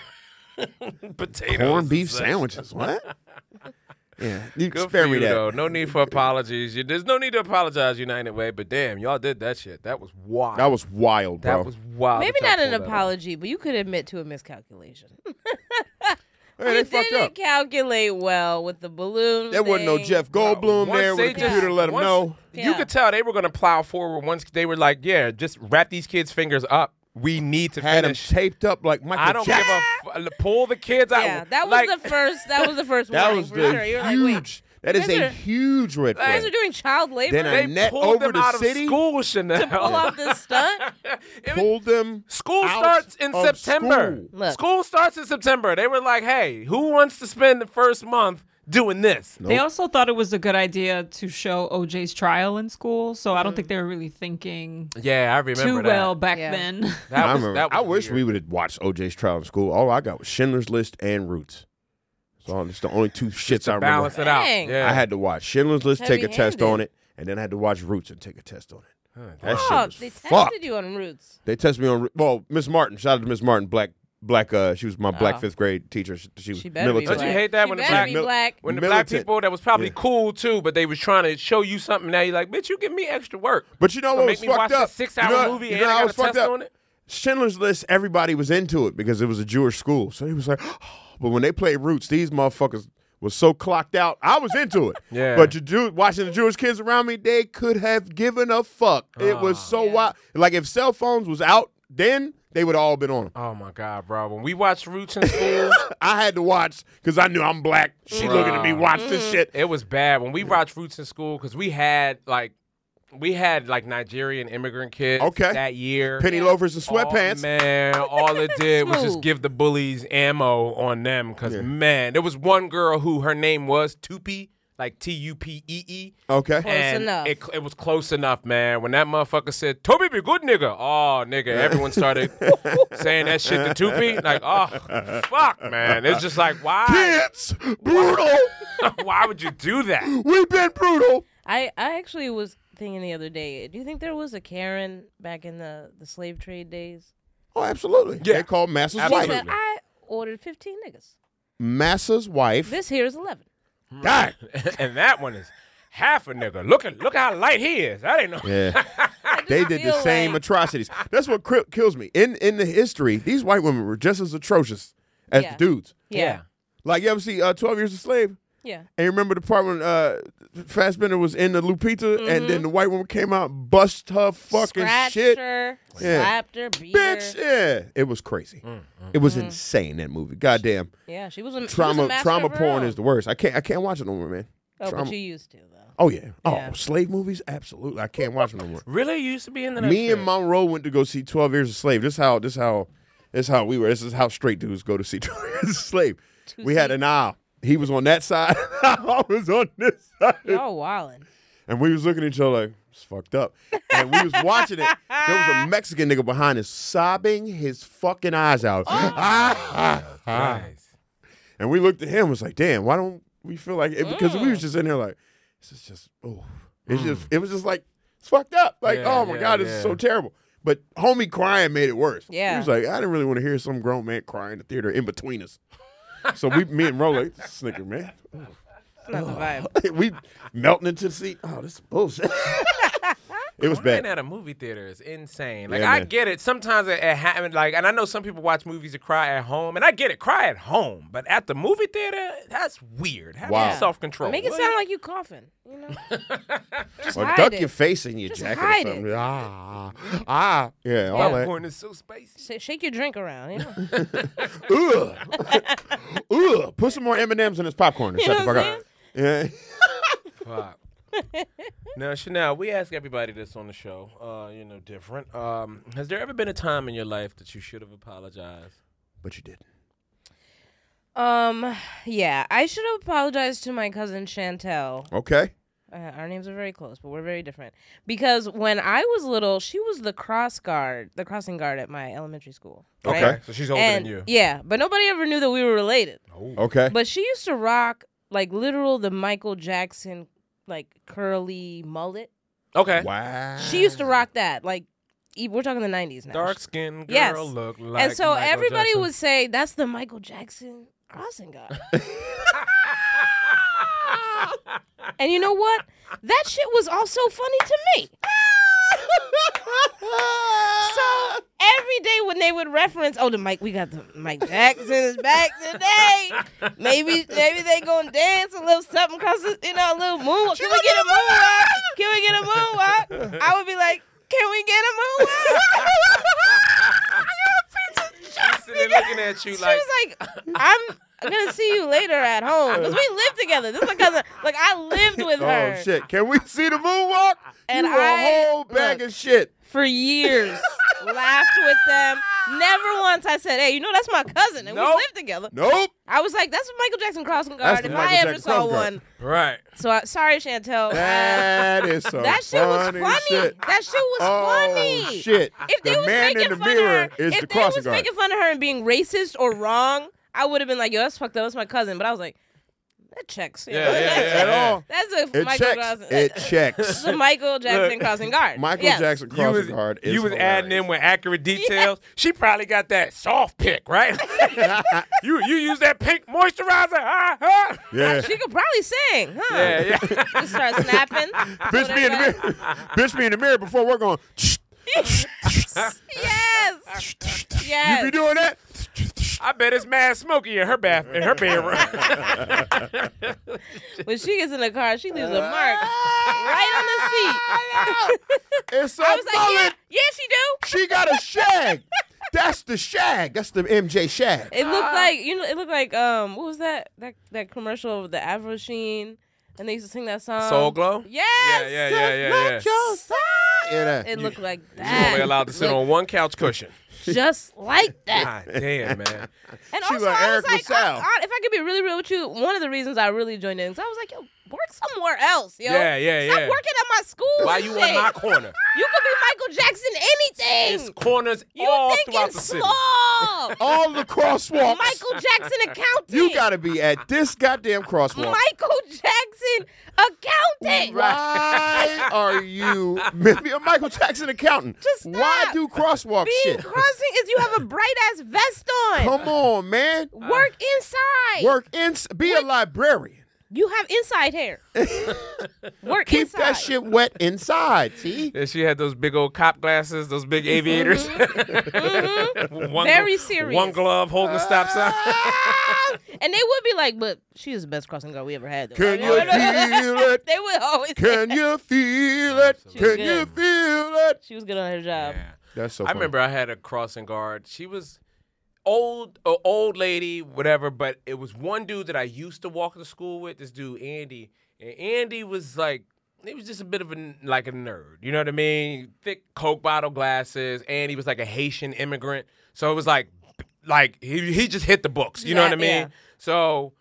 C: Potatoes,
G: Corned beef
C: and such.
G: sandwiches. What? Yeah. You
C: Good
G: spare
C: for
G: me
C: you,
G: that.
C: though. No need for apologies. You, there's no need to apologize, United Way. But damn, y'all did that shit. That was wild.
G: That was wild, bro.
C: That was wild.
H: Maybe
C: that y'all
H: not an
C: pulled that off.
H: apology, but you could admit to a miscalculation.
G: Hey, they
H: you
G: fucked
H: didn't
G: up.
H: calculate well with the balloon.
G: There wasn't no
H: thing.
G: Jeff Goldblum
C: Once
G: there
C: they
G: with the
C: just-
G: computer to let him
C: once-
G: know.
C: You
H: Yeah.
C: could tell they were going to plow forward once they were like, yeah, just wrap these kids' fingers up. We need to
G: Had him
C: finish.
G: taped up like Michael
C: I don't
G: Jackson.
C: give a f- pull the kids out.
H: Yeah, that was
C: like,
H: the first. That was the first
G: That
H: warning
G: was
H: for
G: the
H: sure. You're like, wait,
G: huge. That is
H: you
G: a
H: guys are-
G: huge red
H: you guys
G: flag.
H: are doing child labor
G: Then a
C: they
G: net
C: pulled
G: over
C: them
G: the
C: out
G: city.
C: of school, Chanel.
H: to pull off this stunt.
G: Pulled them.
C: School
G: out
C: starts in
G: of
C: September.
G: school.
H: Look.
C: School starts in September. They were like, hey, who wants to spend the first month doing this?
I: They also thought it was a good idea to show O J's trial in school, so I don't think they were really thinking
C: Yeah, I remember
I: too
C: that.
I: well back
H: Yeah.
I: then.
C: That
G: I
C: was,
G: remember.
C: that was
G: I wish
C: weird.
G: we would have watched O J's trial in school. All I got was Schindler's List and Roots. So it's the only two shits I remember.
C: balance it out.
H: Dang.
C: Yeah.
G: I had to watch Schindler's List, take a test
H: Heavy-handed.
G: on it, and then I had to watch Roots and take a test on it. That
H: Oh,
G: shit was
H: they tested
G: fucked.
H: you on Roots.
G: They tested me on. Well, Miss Martin. Shout out to Miss Martin. Black, black. Uh, she was my black
H: Oh.
G: fifth grade teacher. She, she was
H: She better be
G: militant.
C: Don't you
H: black.
C: hate that
H: She
C: when the
H: better
C: black
H: be
G: Mil-
H: black.
C: when the black
G: militant.
C: people that was probably
G: Yeah.
C: cool too, but they was trying to show you something. Now you're like, bitch, you give me extra work.
G: But you know
C: So
G: what
C: make
G: was
C: me
G: fucked
C: watch
G: up?
C: this six-hour
G: you know,
C: movie
G: you
C: and
G: know
C: I
G: how
C: got
G: was
C: a
G: fucked
C: test
G: up?
C: on it?
G: Schindler's List. Everybody was into it because it was a Jewish school. So he was like, but when they played Roots, these motherfuckers was so clocked out. I was into it.
C: Yeah.
G: But you do watching the Jewish kids around me, they could have given a fuck. It was so
H: Yeah.
G: wild. Like if cell phones was out then, they would all been on them.
C: Oh my god, bro! When we watched Roots in school,
G: I had to watch because I knew I'm black. She looking at me watch this shit.
C: it was bad. When we watched Roots in school, because we had like we had like Nigerian immigrant kids
G: Okay.
C: that year.
G: Penny loafers and sweatpants.
C: Oh, man, all it did was just
H: Smooth.
C: give the bullies ammo on them. Because
G: Yeah.
C: man, there was one girl who her name was Tupi. like T U P E E.
G: Okay.
H: Close
C: and
H: enough.
C: It, it was close enough, man. When that motherfucker said, Toby be good nigga. Oh, nigga. Everyone started saying that shit to Tupi. Like, oh, fuck, man. It's just like, why?
G: Kids, brutal.
C: Why would you do that?
G: We've been brutal.
H: I, I actually was thinking the other day, do you think there was a Karen back in the, the slave trade days?
G: Oh, absolutely.
C: Yeah.
G: They called Massa's
H: She
G: wife.
H: said, I ordered fifteen niggas.
G: Massa's wife.
H: This here is eleven.
G: God.
C: And that one is half a nigga. Look at look how light he is. I didn't know.
G: Yeah. They did the
H: feel
G: same
H: like-
G: atrocities. That's what cri- kills me. In in the history, these white women were just as atrocious as
H: Yeah.
G: the dudes.
H: Yeah.
G: Like, you ever see uh, twelve Years a Slave?
H: Yeah.
G: And you remember the part when uh, Fassbender was in the Lupita and
H: Mm-hmm.
G: then the white woman came out and bust her fucking
H: Scratched
G: shit?
H: her,
G: Yeah.
H: slapped her, beat
G: Bitch,
H: her.
G: yeah. It was crazy. It was insane, that movie. Goddamn.
H: Yeah, she was a she was a
G: Trauma
H: master
G: trauma
H: of her
G: porn
H: own.
G: is the worst. I can't I can't watch it no more, man.
H: Oh,
G: Trauma-
H: but you used to, though.
G: Oh, yeah. Oh,
H: Yeah.
G: slave movies? Absolutely. I can't watch them no more.
C: Really? You used to be in the
G: Me and Monroe went to go see twelve Years a Slave. This how this how this how we were. This is how straight dudes go to see twelve Years a Slave.
H: Two
G: we had an aisle. He was on that side. I was on this side.
H: Y'all wildin'.
G: And we was looking at each other like, it's fucked up. And we was watching it. There was a Mexican nigga behind us sobbing his fucking eyes out. Ah, ah, ah. And we looked at him and was like, damn, why don't we feel like it? Because we was just in there like, this is just, oh. It's just, it was just like, it's fucked up. Like,
C: Yeah,
G: oh my
C: yeah,
G: God, this
C: yeah.
G: is so terrible. But homie crying made it worse.
H: Yeah.
G: He was like, I didn't really want to hear some grown man crying in the theater in between us. So we, me and Ro, like, this nigga, man.
H: It's not the vibe.
G: we melting into the seat. Oh, this is bullshit. It was
C: Crying
G: bad.
C: at a movie theater is insane. Like
G: Yeah,
C: I
G: man.
C: get it. Sometimes it, it happens. Like, and I know some people watch movies to cry at home, and I get it. Cry at home, but at the movie theater, that's weird. Have
G: Wow.
C: some self control.
H: Make it sound like you coughing, you know? Just
G: Or
H: hide
G: duck
H: it.
G: your face in your
H: Just
G: jacket
H: hide
G: or
H: it.
G: something. Ah, ah. Yeah, all that.
C: Popcorn is so spicy.
H: Sh- shake your drink around, you know?
G: Ugh. Ugh. Put some more M and M's in this popcorn and
H: You
G: shut the
H: know
G: fuck
H: what
G: up. Yeah.
C: Fuck. Now, Chanel, we ask everybody this on the show. Uh, you know, different. Um, has there ever been a time in your life that you should have apologized?
G: But you didn't.
H: Um, yeah, I should have apologized to my cousin Chantel.
G: Okay.
H: Uh, our names are very close, but we're very different. Because when I was little, she was the cross guard, the crossing guard at my elementary school. Right?
G: Okay.
C: So she's older
H: And,
C: than you.
H: Yeah, but nobody ever knew that we were related.
G: Okay.
H: But she used to rock like literal the Michael Jackson like curly mullet.
C: Okay.
G: Wow.
H: She used to rock that. Like e- we're talking the nineties now.
C: Dark skinned girl
H: Yes.
C: look like
H: and so
C: Michael
H: everybody
C: Jackson.
H: would say that's the Michael Jackson crossing guard. And you know what? That shit was also funny to me. So every day when they would reference, oh, the Mike, we got the Mike Jackson is back today. Maybe, maybe they gonna dance a little something across, the, you know, a little moonwalk. Can we get a moonwalk? Can we get a moonwalk? I would be like, can we get a moonwalk?
C: She's sitting there looking at you
H: She
C: like,
H: was like, I'm gonna see you later at home because we live together. This is my cousin. Like I lived with her.
G: Oh, shit. Can we see the moonwalk?
H: And
G: you were
H: I-
G: a whole bag
H: look.
G: of shit.
H: For years, laughed with them. Never once I said, "Hey, you know that's my cousin, and
G: Nope.
H: we live together."
G: Nope.
H: I was like, "That's a Michael Jackson crossing
G: That's
H: guard."
G: the
H: If
G: Michael
H: I ever
G: Jackson
H: saw
G: crossing guard.
H: one,
C: right.
H: so I, sorry, Chantel.
G: That is some
H: that shit was
G: funny
H: funny.
G: shit.
H: That shit was
G: Oh,
H: funny.
G: shit.
H: If they
G: The
H: was
G: man
H: making
G: in the
H: fun
G: mirror
H: of her,
G: is
H: if
G: the
H: they
G: crossing
H: was
G: guard.
H: making fun of her and being racist or wrong, I would have been like, "Yo, that's fucked up. That's my cousin." But I was like, "That checks." you
C: Yeah,
H: know?
C: yeah, yeah,
G: At
C: yeah.
G: all.
H: That's a
G: It
H: Michael
G: checks.
H: Jackson.
G: It checks.
H: The Michael Jackson crossing guard.
G: Michael
H: Yes.
G: Jackson
C: You
G: crossing
C: was,
G: guard is
C: you was adding in with accurate details. She probably got that soft pick, right? you you use that pink moisturizer, huh? huh?
G: Yeah.
H: She could probably sing, huh?
C: Yeah, yeah.
H: Just start snapping.
G: Bitch me in the mirror. Bitch me in the mirror before we're going.
H: Yes. Yes.
G: You be doing that?
C: I bet it's mad smoky in her bath in her bedroom.
H: When she gets in the car, she leaves a mark right on the seat.
G: It's a
H: I was like, yeah,
G: mullet.
H: yeah, she do.
G: She got a shag. That's the shag. That's the M J shag.
H: It looked like you know. It looked like um. What was that? That that commercial of the Avro Sheen, and they used to sing that song.
C: Soul Glow?
H: Yes.
C: Yeah, yeah, yeah, yeah, yeah.
H: Your side.
G: Yeah, that.
H: It looked like
C: You're
H: that.
C: only allowed to sit
H: Look
C: on one couch cushion.
H: just like that.
C: God damn, man.
H: And
G: She
H: also,
G: like
H: I
G: Eric
H: was like,
G: LaSalle.
H: I, I, if I could be really real with you, one of the reasons I really joined in, because I was like, yo, Work somewhere else, yo.
C: Yeah, yeah,
H: Stop
C: yeah.
H: working at my school.
C: Why you
H: shit.
C: in my corner?
H: You could be Michael Jackson anything.
C: It's corners
H: You
C: all
H: thinking
C: throughout the city.
H: small.
G: All the crosswalks.
H: Michael Jackson accountant.
G: You got to be at this goddamn crosswalk.
H: Michael Jackson accountant.
G: Why are you maybe a Michael Jackson accountant?
H: Just
G: Why
H: stop.
G: do crosswalk
H: Being
G: shit?
H: crossing is you have a bright ass vest on.
G: Come on, man.
H: Work inside.
G: Work in. Be a librarian.
H: You have inside hair. Work
G: Keep
H: inside.
G: that shit wet inside. See?
C: And she had those big old cop glasses, those big aviators.
H: Mhm.
C: One
H: Very
C: glo-
H: serious.
C: One glove holding the stop sign.
H: And they would be like, but she is the best crossing guard we ever had. Though.
G: Can you feel it?
H: They would always
G: Can
H: say
G: you feel it?
H: She was
G: Can you
H: good.
G: feel it?
H: She was good on her job.
G: That's so
C: I
G: funny.
C: remember I had a crossing guard. She was old, a old lady, whatever. But it was one dude that I used to walk to school with. This dude Andy, and Andy was like, he was just a bit of a like a nerd. You know what I mean? Thick Coke bottle glasses. And he was like a Haitian immigrant, so it was like, like he he just hit the books. You know what I
H: Yeah,
C: mean?
H: yeah.
C: So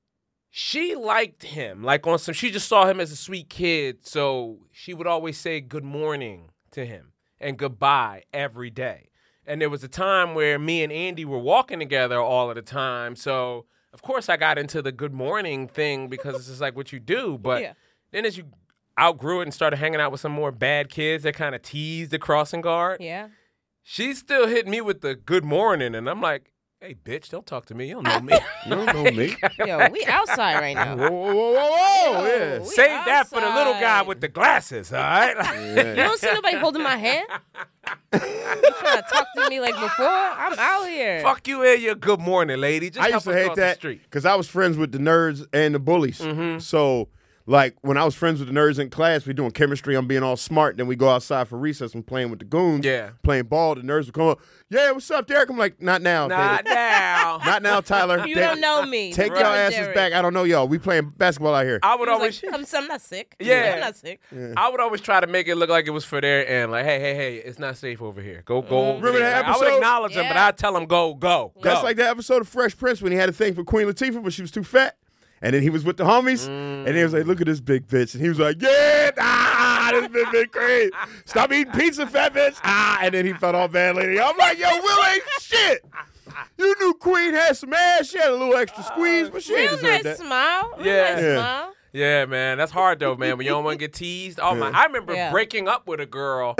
C: she liked him. Like on some, she just saw him as a sweet kid. So she would always say good morning to him and goodbye every day. And there was a time where me and Andy were walking together all of the time. So, of course, I got into the good morning thing because it's just like what you do. But
H: Yeah.
C: then as you outgrew it and started hanging out with some more bad kids that kind of teased the crossing guard,
H: Yeah.
C: she still hit me with the good morning. And I'm like, hey, bitch, don't talk to me. You don't know me.
G: You don't know me.
H: Yo, we outside right now.
G: Whoa, whoa, whoa, whoa, whoa. Yeah.
H: We
C: Save that for the little guy
H: outside.
C: with the glasses, all right?
H: You don't see nobody holding my hand? You trying to talk to me like before? I'm out here.
C: Fuck you and your good morning, lady. Just
G: I
C: help
G: used to
C: us
G: hate
C: cross the
G: that
C: street.
G: because I was friends with the nerds and the bullies.
C: Mm-hmm.
G: So, like, when I was friends with the nerds in class, we doing chemistry. I'm being all smart. Then we go outside for recess and playing with the goons.
C: Yeah.
G: Playing ball. The nerds would come up. Yeah, what's up, Derek? I'm like, not now.
C: Not
G: David.
C: now.
G: Not now, Tyler.
H: You
G: Take-
H: don't know me.
G: Take
H: Right.
G: your asses
H: Derek.
G: back. I don't know y'all. We playing basketball out here.
C: I would
H: He was
C: always,
H: like, I'm, I'm not sick.
C: Yeah.
H: I'm not sick.
C: I would always try to make it look like it was for their end. Like, hey, hey, hey, it's not safe over here. Go, go. over
G: Remember
C: there.
G: that
C: Like, I would
G: episode?
C: acknowledge them, but
H: Yeah.
C: I'd tell them, go, go, go.
G: That's like that episode of Fresh Prince when he had a thing for Queen Latifah, but she was too fat. And then he was with the homies, and he was like, look at this big bitch. And he was like, yeah, ah, this big bitch crazy. Stop eating pizza, fat bitch. Ah, and then he felt all bad later. I'm like, yo, Will ain't shit. You knew Queen had some ass. She had a little extra squeeze, but she ain't
H: Real
G: deserve
H: nice
G: that.
H: smile. Real
C: Yeah.
H: nice
G: Yeah.
H: smile.
C: Yeah, man, that's hard though, man. When you don't want to get teased. Oh my! I remember
H: Yeah.
C: breaking up with a girl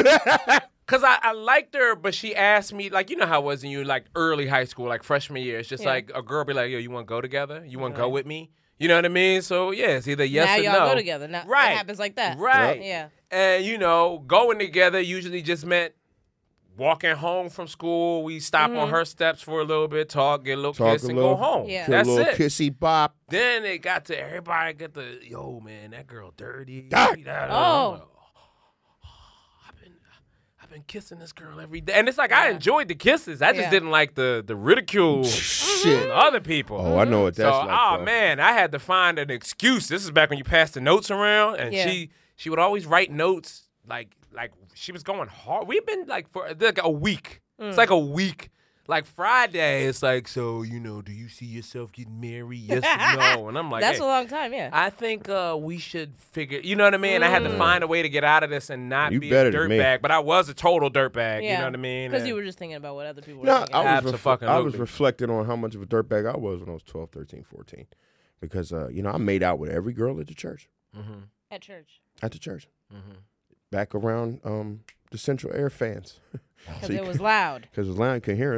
C: because I, I liked her, but she asked me, like, you know how it was in you like early high school, like freshman year. It's just
H: Yeah.
C: like a girl be like, yo, you want to go together? You want to go with me? You know what I mean? So yeah, it's either yes
H: now
C: or
H: y'all
C: no.
H: go together. Now
C: Right.
H: it happens like that.
C: Right.
H: Yeah.
C: And you know, going together usually just meant walking home from school. We stop on
H: Mhm.
C: her steps for a little bit, talk, get a little
G: Talk
C: kiss,
G: a
C: and
G: little,
C: go home.
H: Yeah.
G: get a
C: That's
G: little
C: it.
G: kissy bop.
C: Then it got to everybody get the yo man, that girl dirty.
G: Dark.
C: Da, da, da.
H: Oh.
C: I'm like, "Oh, I've been I've been kissing this girl every day. And it's like I enjoyed the kisses. I just
H: Yeah.
C: didn't like the the ridicule
G: Shit.
C: from other people.
G: Oh, I know what that's
C: so,
G: like.
C: oh
G: though.
C: man, I had to find an excuse. This is back when you passed the notes around, and
H: Yeah.
C: she she would always write notes like like she was going hard. We've been like for like a week.
H: Mm.
C: It's like a week. Like Friday, it's like, so you know, do you see yourself getting married? Yes or no? And I'm like,
H: That's
C: hey,
H: a long time, yeah.
C: I think uh, we should figure. You know what I mean? I had to
H: Mm.
C: find a way to get out of this and not
G: You
C: be
G: better
C: a
G: than me.
C: dirtbag. But I was a total dirtbag.
H: Yeah.
C: You know what I mean?
H: Because
C: And-
H: you were just thinking about what other people were
G: No,
H: thinking.
G: I was, ref-
C: Abso-fucking-lutely.
G: I was reflecting on how much of a dirtbag I was when I was twelve, thirteen, fourteen. Because, uh, you know, I made out with every girl at the church.
C: Mhm.
H: At church.
G: At the church.
C: Mhm.
G: Back around um, the Central Air fans.
H: Because it was loud.
G: Because it was loud, you couldn't hear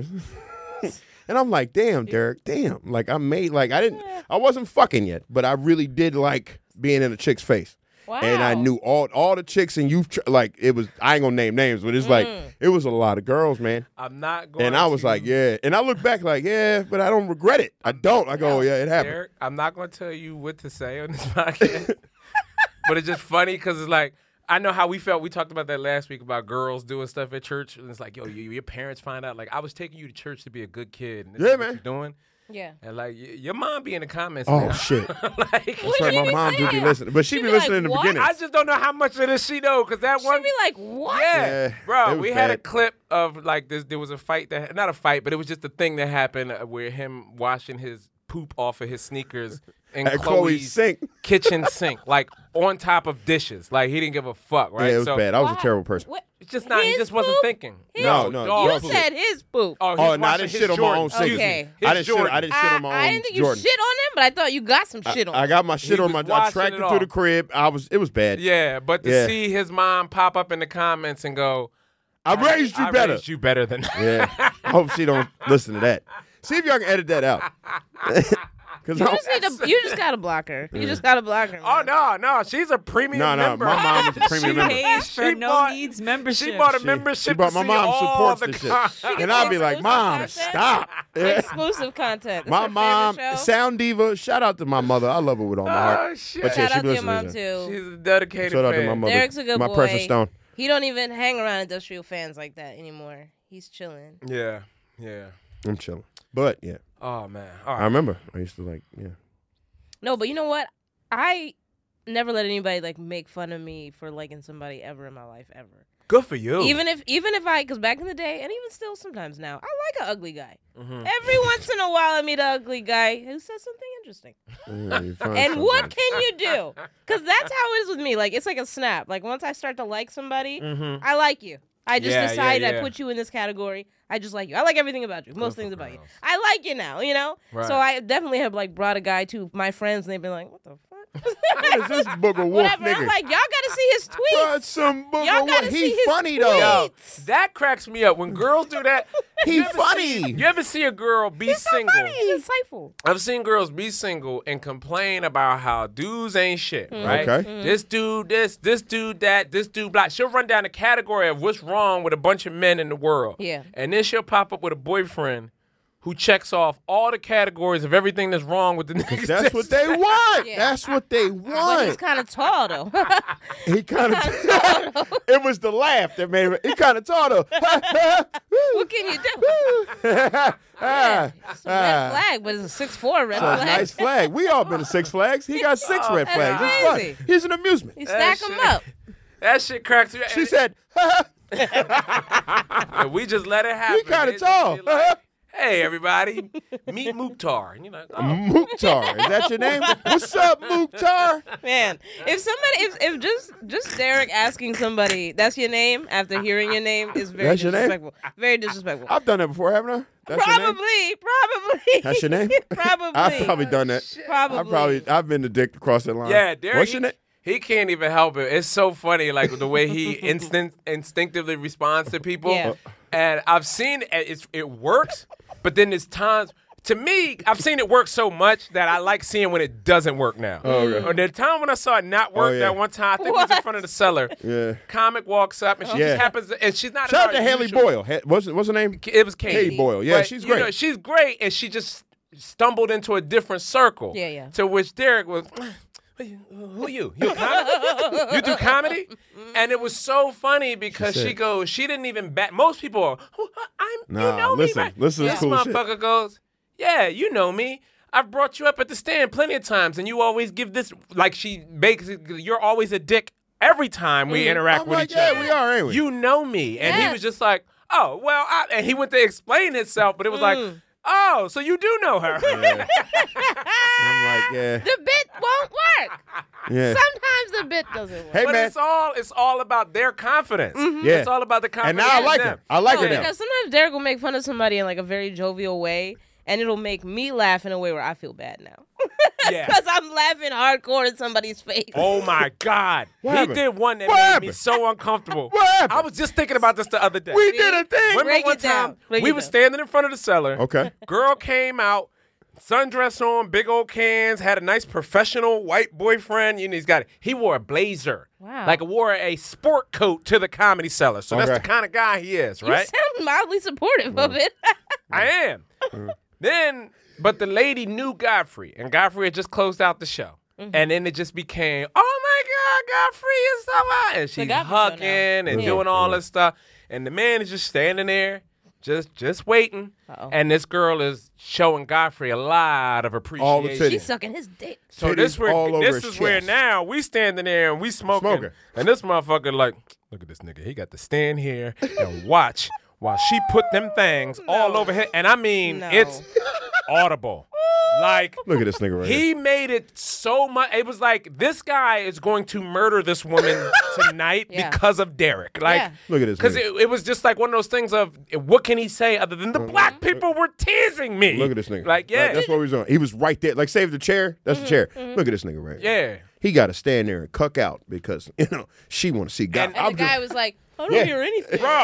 G: us. And I'm like, damn, Derek, damn. Like, I made, like, I didn't, I wasn't fucking yet, but I really did like being in a chick's face.
H: Wow.
G: And I knew all all the chicks in youth, ch- like, it was, I ain't gonna name names, but it's like,
H: Mm.
G: it was a lot of girls, man.
C: I'm not going.
G: And I was
C: to,
G: like, yeah. And I look back like, yeah, but I don't regret it. I don't. I go, yeah, it happened.
C: Derek, I'm not going to tell you what to say on this podcast. But it's just funny because it's like, I know how we felt. We talked about that last week about girls doing stuff at church. And it's like, yo, you, your parents find out. Like, I was taking you to church to be a good kid. And this
G: Yeah,
C: is what
G: man.
C: you're doing.
H: Yeah.
C: And like, y- your mom be in the comments.
G: Oh,
C: now.
G: shit.
C: like,
G: That's right. My mom do be listening. But she
H: She
G: be
H: be
G: listening
H: like,
G: in the
H: what?
G: beginning.
C: I just don't know how much of this she know because that one.
H: She'd be like, what?
C: Yeah,
G: Yeah,
C: bro.
G: it was
C: We had a
G: bad.
C: clip of like this. There was a fight that not a fight, but it was just a thing that happened uh, where him washing his poop off of his sneakers in
G: At
C: Chloe's,
G: Chloe's sink.
C: kitchen sink, like on top of dishes. Like he didn't give a fuck, right?
G: Yeah, it was
C: so,
G: bad. I was a terrible person.
H: What?
C: It's just not. He
H: His
C: just wasn't
H: poop?
C: thinking.
H: His
G: No, no,
C: dog
H: You
G: poop.
H: said his poop.
C: Oh, he
G: Oh,
C: was
G: no, I
C: washing
G: didn't
C: his
G: shit on my
C: Jordan.
G: own sneakers.
H: Okay.
G: I
C: His
G: didn't shit.
C: Jordan.
G: I didn't shit on my
H: I,
G: own
H: I didn't think you
G: Jordan.
H: shit on him, but I thought you got some
G: I,
H: shit on
G: I
H: him.
G: got my shit
C: He
G: on my.
C: was
G: I
C: washing
G: tracked
C: it
G: it through the
C: off.
G: crib. I was. It was bad.
C: Yeah, but to
G: Yeah.
C: see his mom pop up in the comments and go,
G: I raised you
C: I
G: better.
C: raised you better than
G: Yeah. I hope she don't listen to that. See if y'all can edit that out. Cause
H: You
G: I
H: just, need to, you just gotta block her. You just gotta block her.
C: Oh no, no, she's a premium
G: No, no,
C: member.
G: my mom is a premium
I: She
G: member.
I: pays for
C: She
I: no
C: bought-
I: needs membership.
C: She bought a
G: She-
C: membership.
G: She bought
C: to
G: my
C: see
G: mom
C: all
G: supports
C: the
G: this shit,
C: con-
G: and I'll be like, "Mom,
H: Exclusive
G: stop."
H: Exclusive content. That's
G: My
H: her
G: mom,
H: favorite show.
G: Sound Diva. Shout out to my mother. I love her with all my heart.
C: Oh, shit.
G: But yeah,
H: Shout
G: she
H: out to your
G: listens
H: mom
G: this.
H: too.
C: She's a dedicated
G: Shout out
C: fan.
G: to my mother.
H: Derek's a good
G: my
H: boy.
G: precious stone.
H: He don't even hang around industrial fans like that anymore. He's chilling.
C: Yeah, yeah.
G: I'm chilling. But yeah,
C: Oh man. All right.
G: I remember. I used to like, yeah.
H: No, but you know what? I never let anybody like make fun of me for liking somebody ever in my life ever.
C: Good for you.
H: Even if even if I, because back in the day, and even still sometimes now, I like an ugly guy.
C: Mhm.
H: Every once in a while, I meet an ugly guy who says something interesting.
G: Yeah, you find
H: And what
G: something.
H: can you do? Because that's how it is with me. Like, it's like a snap. Like, once I start to like somebody,
C: Mhm.
H: I like you. I just
C: Yeah, yeah,
H: decided
C: yeah.
H: I put you in this category. I just like you. I like everything about you. Most things about you. I like you now, you know?
C: Right.
H: So I definitely have, like, brought a guy to my friends, and they've been like, what the fuck?
G: What is this booger wolf
H: Whatever.
G: nigga?
H: I'm like, y'all got to see his tweets.
G: Bro, some booger
H: Y'all
G: wolf.
H: gotta see
G: He
H: his
G: funny though.
C: Yo, that cracks me up when girls do that.
G: He
C: You ever
G: funny.
C: see- you ever see a girl be
H: He's so
C: single?
H: funny. He's insightful.
C: I've seen girls be single and complain about how dudes ain't shit, right?
G: Okay.
H: Mm-hmm.
C: This dude, this, this dude, that, this dude, black. She'll run down the category of what's wrong with a bunch of men in the world.
H: Yeah.
C: And then she'll pop up with a boyfriend who checks off all the categories of everything that's wrong with the niggas.
G: That's what they want.
H: Yeah.
G: That's what they
H: But he's
G: want.
H: kind of tall, though.
G: He kind of. It was the laugh that made it. He kind of tall though.
H: What can you do?
G: Ah,
H: It's a red
G: ah.
H: flag, but it's a six four red
G: So a
H: flag.
G: nice flag. We all been to Six Flags. He got six
C: Oh,
G: red
H: that's
G: flags. It's
H: crazy.
G: fun. He's an amusement.
H: You
C: That
H: stack them
C: shit-
H: up.
C: That shit cracks me up.
G: She said,
C: And we just let it happen.
G: "He kind
C: They
G: of
C: just
G: tall."
C: be like, hey, everybody, meet Mukhtar. And you're like, oh.
G: Mukhtar, is that your name? What's up, Mukhtar?
H: Man, if somebody, if, if just just Derek asking somebody that's your name after hearing your name is very
G: That's your name?
H: disrespectful. Very disrespectful.
G: I've done that before, haven't I? That's your name?
H: Probably, probably.
G: That's your name?
H: Probably.
G: I've probably done that.
H: Probably.
G: I've probably I've been the dick across that line.
C: Yeah, Derek.
G: What's your
C: he,
G: name?
C: he can't even help it. It's so funny, like the way he instant instinctively responds to people.
H: Yeah.
C: And I've seen it, it's, it works, but then there's times. To me, I've seen it work so much that I like seeing when it doesn't work now.
G: Oh, okay.
C: Or the time when I saw it not work
G: Oh, yeah.
C: that one time, I think it was in front of the cellar.
G: Yeah.
C: Comic walks up and she
G: Yeah.
C: just happens, to, and she's not.
G: Shout out
C: in
G: to
C: our
G: Haley
C: usual-
G: Boyle. Ha- what's what's her name?
C: It was Katie.
G: Katie Boyle. Yeah,
C: But,
G: she's
C: you
G: great.
C: know, she's great, and she just stumbled into a different circle.
H: Yeah, yeah.
C: To which Derek was, who are you? You a comic? You do comedy? And it was so funny because
G: She
C: she,
G: said-
C: goes, she didn't even bat. Most people are, "Who- I'm,
G: Nah,
C: you know
G: listen,
C: me, right?
G: listen to
C: This
G: this cool shit.
C: motherfucker goes, yeah, you know me. I've brought you up at the stand plenty of times, and you always give this, like she basically, you're always a dick every time we
H: Mhm.
C: interact
G: I'm
C: with
G: like,
C: each
G: yeah,
C: other.
G: we are, ain't we?
C: You know me. And he
H: Yeah.
C: was just like, oh, well, I, and he went to explain himself, but it was like,
H: Mm.
C: oh, so you do know her.
G: Yeah. I'm like, yeah,
H: The bit won't work.
G: yeah.
H: Sometimes the bit doesn't work.
G: Hey,
C: but
G: man.
C: it's all it's all about their confidence.
G: Yeah.
C: It's all about the
G: And
C: confidence.
G: now I
C: in
G: like
C: them.
G: her. I like
H: No,
G: her now.
H: because sometimes Derek will make fun of somebody in like a very jovial way, and it'll make me laugh in a way where I feel bad now.
C: Yeah.
H: Because I'm laughing hardcore in somebody's face.
C: Oh my God.
G: What
C: he
G: happened?
C: did one that
G: What
C: made me
G: happened?
C: so uncomfortable.
G: What happened?
C: I was just thinking about this the other day.
G: We did a thing.
C: Remember
H: Break
C: one
H: it down.
C: time
H: Break
C: we
H: it
C: were
H: down.
C: standing in front of the cellar.
G: Okay.
C: Girl came out, sundress on, big old cans, had a nice professional white boyfriend. You know, he's got it. He wore a blazer.
H: Wow.
C: Like wore a sport coat to the Comedy Cellar. So that's
G: Okay.
C: the kind of guy he is,
H: You
C: right?
H: sound mildly supportive of it.
C: I am. Then, but the lady knew Godfrey, and Godfrey had just closed out the show.
H: Mm-hmm.
C: And then it just became, oh my God, Godfrey is so hot. And she's
H: Godfrey show now.
C: hugging and
H: Yeah.
C: doing all this stuff. And the man is just standing there, just just waiting.
H: Uh-oh.
C: And this girl is showing Godfrey a lot of appreciation.
G: All the titties.
H: She's sucking his dick.
C: So this
G: Titties
C: where
G: all over
C: this
G: his
C: is where
G: chest.
C: now we standing there and we smoking,
G: Smoking.
C: and this motherfucker like, look at this nigga. He got to stand here and watch while she put them things all over him. And I mean,
H: No.
C: it's audible. Like,
G: Look at this nigga right
C: he
G: here.
C: made it so much. It was like, this guy is going to murder this woman tonight
H: Yeah.
C: because of Derek. Like,
H: Yeah.
G: Look at this
C: because
G: nigga.
C: it, it was just like one of those things of, what can he say other than the black people were teasing me?
G: Look at this nigga.
C: Like, yeah.
G: that's what he was doing. He was right there. Like, save the chair. That's the chair. Look at this nigga right here.
C: Yeah.
G: He got to stand there and cuck out because, you know, she want to see God.
H: And
G: I'm
H: the guy
G: just-
H: was like, I don't
G: Yeah.
H: hear anything.
C: Bro.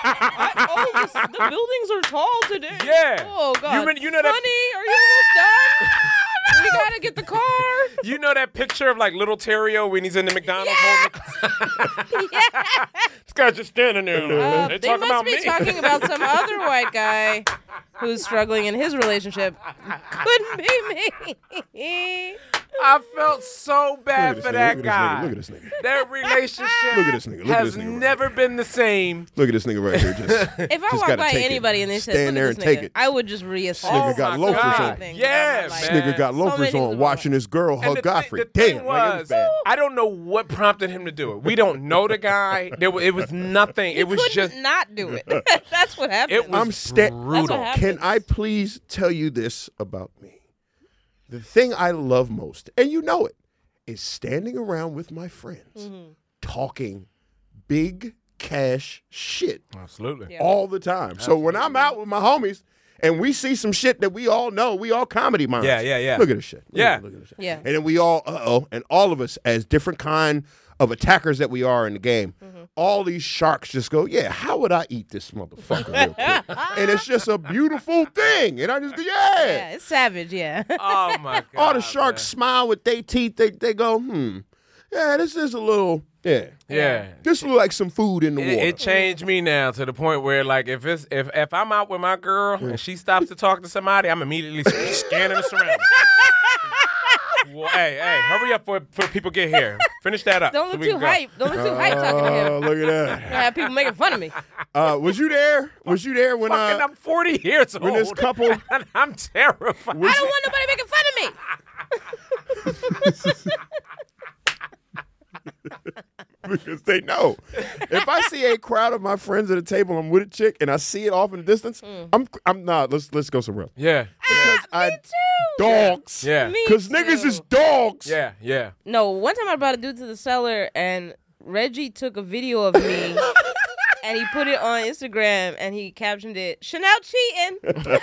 H: I, oh, this, the buildings are tall today.
C: Yeah.
H: Oh, God.
C: You mean- you know that-
H: Honey, are you almost done? We got to get the car.
C: You know that picture of like little Terrio when he's in the McDonald's
H: Yeah.
C: holding the This guy's just standing there.
H: Uh,
C: they
H: they
C: talking
H: must
C: about
H: be
C: me.
H: talking about some other white guy who's struggling in his relationship. Couldn't be me.
C: I felt so bad
G: Look at
C: for
G: this
C: that
G: nigga,
C: guy.
G: look at this nigga, look at this nigga.
C: Their relationship
G: Look at this nigga, look at
C: has
G: this nigga right
C: never been the same.
G: Look at this nigga right here. Just,
H: If I
G: just
H: walk
G: gotta
H: by
G: take it.
H: anybody and they said,
G: stand
H: "Look
G: there
H: at
G: and
H: this
G: take
H: nigga,"
G: it.
H: I would just reassess.
G: Nigga got
H: so
G: loafers
H: many
G: on.
H: things
C: Yeah,
H: about my
G: This
H: life.
G: nigga got
H: So
G: loafers
H: many things
G: on,
H: about
G: watching this girl
C: And
G: hug
C: the
G: Godfrey.
C: Thing, the thing
G: Damn, like, it was
C: was,
G: bad.
C: I don't know what prompted him to do it. We don't know the guy. There, wa- it was nothing.
H: He
C: it was
H: couldn't
C: just.
H: not do it. That's what happened.
C: It was
G: I'm sta-
C: brutal.
H: That's what
G: Can I please tell you this about me? The thing I love most, and you know it, is standing around with my friends,
H: Mm-hmm.
G: talking big cash shit
C: Absolutely.
H: Yeah.
G: all the time. So when I'm out with my homies and we see some shit that we all know, we all comedy minds.
C: Yeah, yeah, yeah.
G: Look at this shit. Look
C: Yeah.
G: at- look at this shit.
H: Yeah.
G: And then we all, uh-oh, and all of us as different kind of attackers that we are in the game,
H: Mm-hmm.
G: all these sharks just go, yeah, how would I eat this motherfucker real quick? And it's just a beautiful thing. And I just go, yeah.
H: Yeah, it's savage. Yeah.
C: Oh my god.
G: all the sharks smile with their teeth. They, they go, hmm, yeah, this is a little, yeah.
C: Yeah.
G: This look like some food in the
C: It,
G: water.
C: it changed me now to the point where, like, if it's if if I'm out with my girl and she stops to talk to somebody, I'm immediately s- scanning the surroundings. Well, hey, hey, hurry up for for people get here. Finish that up.
H: Don't
C: so
H: look
C: we
H: too
C: can go.
H: hype. Don't look too hype talking to
G: Oh,
H: him.
G: look at that.
H: I have people making fun of me.
G: Uh, was you there? Was you there when
C: Fucking,
G: uh,
C: I'm forty years old.
G: when this couple?
C: and I'm terrified.
G: Was
H: I don't want nobody making fun of me.
G: Because they know. If I see a crowd of my friends at a table, I'm with a chick, and I see it off in the distance,
H: Mm.
G: I'm I'm not. Let's let's go somewhere else.
C: Yeah.
G: Because I dogs.
C: Yeah.
H: Me
G: Because niggas
H: too.
G: is dogs.
C: Yeah. Yeah.
H: No, one time I brought a dude to the cellar and Reggie took a video of me and he put it on Instagram and he captioned it, Chanel cheating.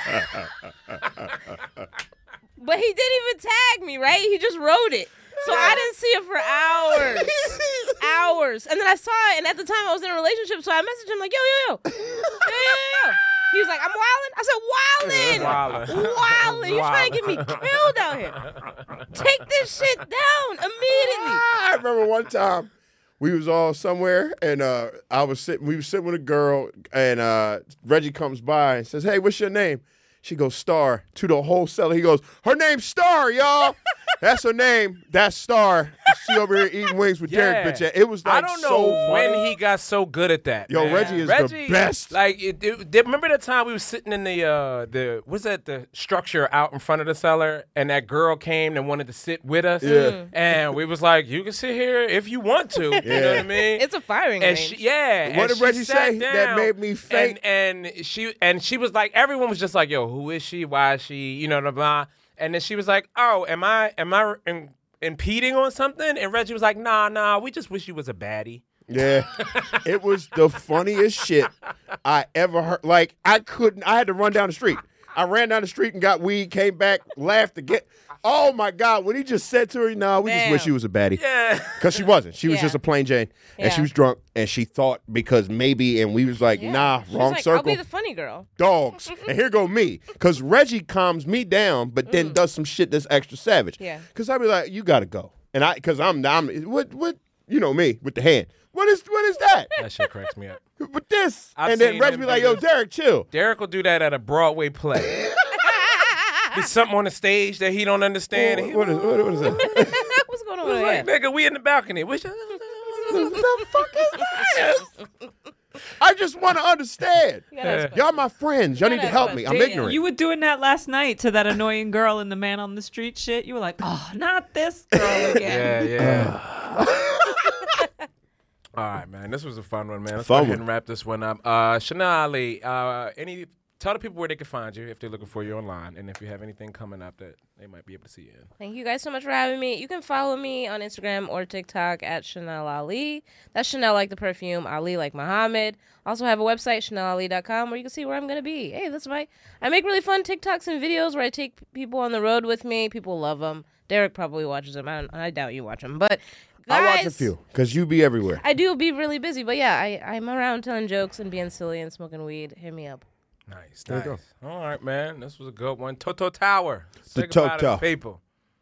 H: But he didn't even tag me, right? He just wrote it. So I didn't see it for hours. hours. And then I saw it, and at the time I was in a relationship, so I messaged him like, yo, yo, yo. Yo, yo, yo, yo. He was like, I'm wildin'. I said, wildin'.
C: Wildin'.
H: Wildin'. You trying to get me killed out here. Take this shit down immediately.
G: I remember one time we was all somewhere, and uh, I was sitting. We was sitting with a girl, and uh, Reggie comes by and says, "Hey, what's your name?" She goes, Star, to the whole cellar. He goes, her name's Star, y'all. That's her name. That's Star. She over here eating wings with Derek, bitch. It was like
C: I don't know
G: so
C: when
G: funny.
C: he got so good at that.
G: Yo,
C: man.
G: Reggie is the best.
C: Like, it, it, did- remember the time we was sitting in the uh, the what's that the structure out in front of the cellar, and that girl came and wanted to sit with us.
G: Yeah. Mm.
C: And we was like, you can sit here if you want to. You know what I mean?
H: It's a firing
C: And
H: range.
C: she, yeah.
G: What
C: and
G: did
C: she
G: Reggie
C: sat
G: say that
C: down,
G: made me faint?
C: And, and she and she was like, everyone was just like, yo, who is she? Why is she? You know, blah blah. And then she was like, oh, am I am I in, impeding on something? And Reggie was like, nah, nah. We just wish you was a baddie.
G: Yeah, it was the funniest shit I ever heard. Like, I couldn't, I had to run down the street. I ran down the street and got weed, came back, laughed again. Oh my God, when he just said to her, nah, we just wish
H: Damn.
G: she was a baddie.
C: Yeah.
G: Because she wasn't. She was
H: Yeah.
G: just a plain Jane. And she
H: Yeah.
G: was drunk, and she thought because maybe, and we was like,
H: Yeah.
G: nah,
H: She was
G: wrong
H: like,
G: circle.
H: I'll be the funny girl.
G: Dogs. And here go me. Because Reggie calms me down, but then does some shit that's extra savage.
H: Yeah.
G: Because I be like, you got to go. And I, because I'm, I'm, what, what, you know me, with the hand. What is, what is that?
C: That shit cracks me up.
G: With this.
C: I've
G: and then
C: seen
G: Reggie
C: him
G: be
C: do
G: like, yo,
C: this.
G: Derek, chill.
C: Derek will do that at a Broadway play. Be something on the stage that he don't understand. and he-
G: What is, what, what is that?
H: What's going on
C: It's
H: over
C: like,
H: here?
C: nigga, we in the balcony. Which,
G: the fuck is this? I just want to understand.
H: gotta-
G: Y'all my friends. Y'all need to help me. I'm
H: Damn.
G: ignorant.
I: You were doing that last night to that annoying girl in the Man on the Street shit. You were like, oh, not this girl again.
C: yeah, yeah. All right, man. This was a fun one, man. Let's
G: Fun
C: go ahead
G: one.
C: and wrap this one up. Uh, Shana Ali, uh, any tell the people where they can find you if they're looking for you online, and if you have anything coming up that they might be able to see you in.
H: Thank you guys so much for having me. You can follow me on Instagram or TikTok at Chanel Ali. That's Chanel like the perfume, Ali like Muhammad. Also have a website, chanel ali dot com, where you can see where I'm going to be. Hey, that's my... I make really fun TikToks and videos where I take people on the road with me. People love them. Derek probably watches them. I, don't, I doubt you watch them. But guys,
G: I watch a few because you be everywhere.
H: I do be really busy. But yeah, I, I'm around telling jokes and being silly and smoking weed. Hit me up.
C: Nice,
G: There
C: nice.
G: you go.
C: All right, man. This was a good one. Toto Tower. Say
G: The
C: goodbye to
G: Toto.
C: the people.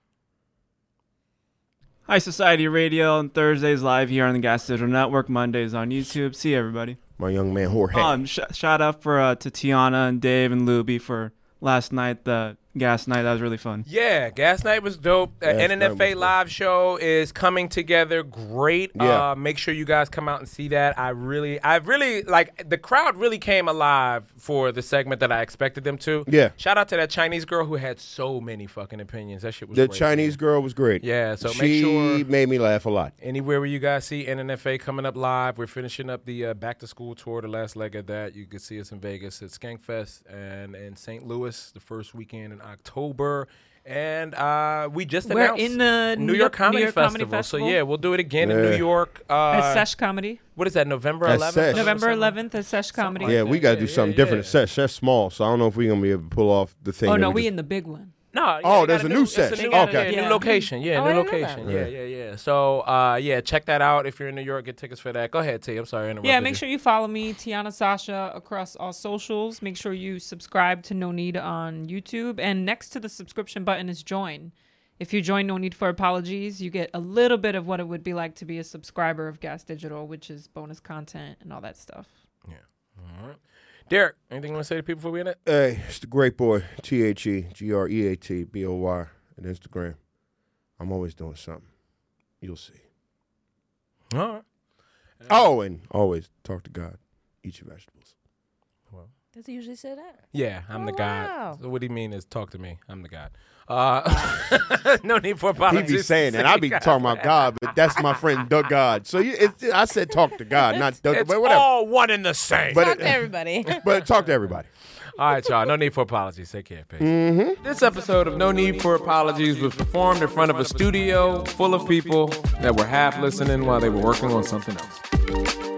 T: High Society Radio on Thursdays live here on the Gas Digital Network. Mondays on YouTube. See everybody.
G: My young man Jorge.
T: Um, sh- shout out for uh, to Tiana and Dave and Luby for last night, the gas night. That was really fun.
C: Yeah, Gas Night was dope. The
T: Gas
C: N N
T: Night
C: F A
T: was
C: live show is coming together great.
G: Yeah.
C: Uh, make sure you guys come out and see that. I really, I really, like, the crowd really came alive for the segment that I expected them to.
G: Yeah.
C: Shout out to that Chinese girl who had so many fucking opinions. That shit was
G: The
C: great.
G: Chinese girl was great.
C: Yeah, so
G: she
C: make sure-
G: made me laugh a lot.
C: Anywhere where you guys see N N F A coming up live, we're finishing up the uh, back to school tour, the last leg of that. You can see us in Vegas at Skankfest and in Saint Louis the first weekend in October. And uh, we just
I: We're
C: announced
I: in the
C: New York Comedy,
I: New York
C: Festival.
I: Comedy Festival.
C: So yeah, we'll do it again in
G: Yeah.
C: New York. Uh,
I: At Sesh Comedy.
C: What is that? November
G: At
C: eleventh.
G: Sesh.
I: November eleventh at Sesh Comedy.
G: Yeah, we got to do something different. It's Sesh. That's small, so I don't know if we're gonna be able to pull off the thing.
I: Oh
G: that
I: no,
G: we
I: we
G: just-
I: in the big one.
C: No. yeah,
G: Oh,
C: you
G: there's
C: gotta
G: a new
C: do- it's
G: sesh.
C: new-
G: Okay.
C: Yeah,
I: Yeah.
C: new location. Yeah,
H: Oh,
C: new
H: I didn't know
C: location.
G: that.
C: Yeah, yeah, yeah. So uh, yeah, check that out if you're in New York. Get tickets for that. Go ahead, T. I'm sorry, I interrupted
I: Yeah, make
C: you.
I: sure you follow me, Tiana Sasha, across all socials. Make sure you subscribe to No Need on YouTube. And next to the subscription button is join. If you join No Need for Apologies, you get a little bit of what it would be like to be a subscriber of Gas Digital, which is bonus content and all that stuff.
C: Yeah. All right. Derek, anything you want to say to people before we end it?
G: Hey, it's the great boy, T H E G R E A T B O Y, at Instagram. I'm always doing something. You'll see.
C: All right.
G: Oh, and always talk to God. Eat your vegetables.
H: Does he usually say that?
C: Yeah, I'm
H: Oh,
C: the God.
H: wow.
C: So what do you mean is talk to me? I'm the God. Uh, no need for apologies.
G: He be saying that. I be talking about God, but that's my friend, Doug God. So you, it's, I said talk to God, not Doug.
C: It's
G: But whatever.
C: all one and the same.
G: But
H: Talk
G: it-
H: to everybody.
G: But talk to everybody.
C: All right, y'all. No need for apologies. Take care. Peace.
G: Mm-hmm.
C: This episode of No Need for Apologies was performed in front of a studio full of people that were half listening while they were working on something else.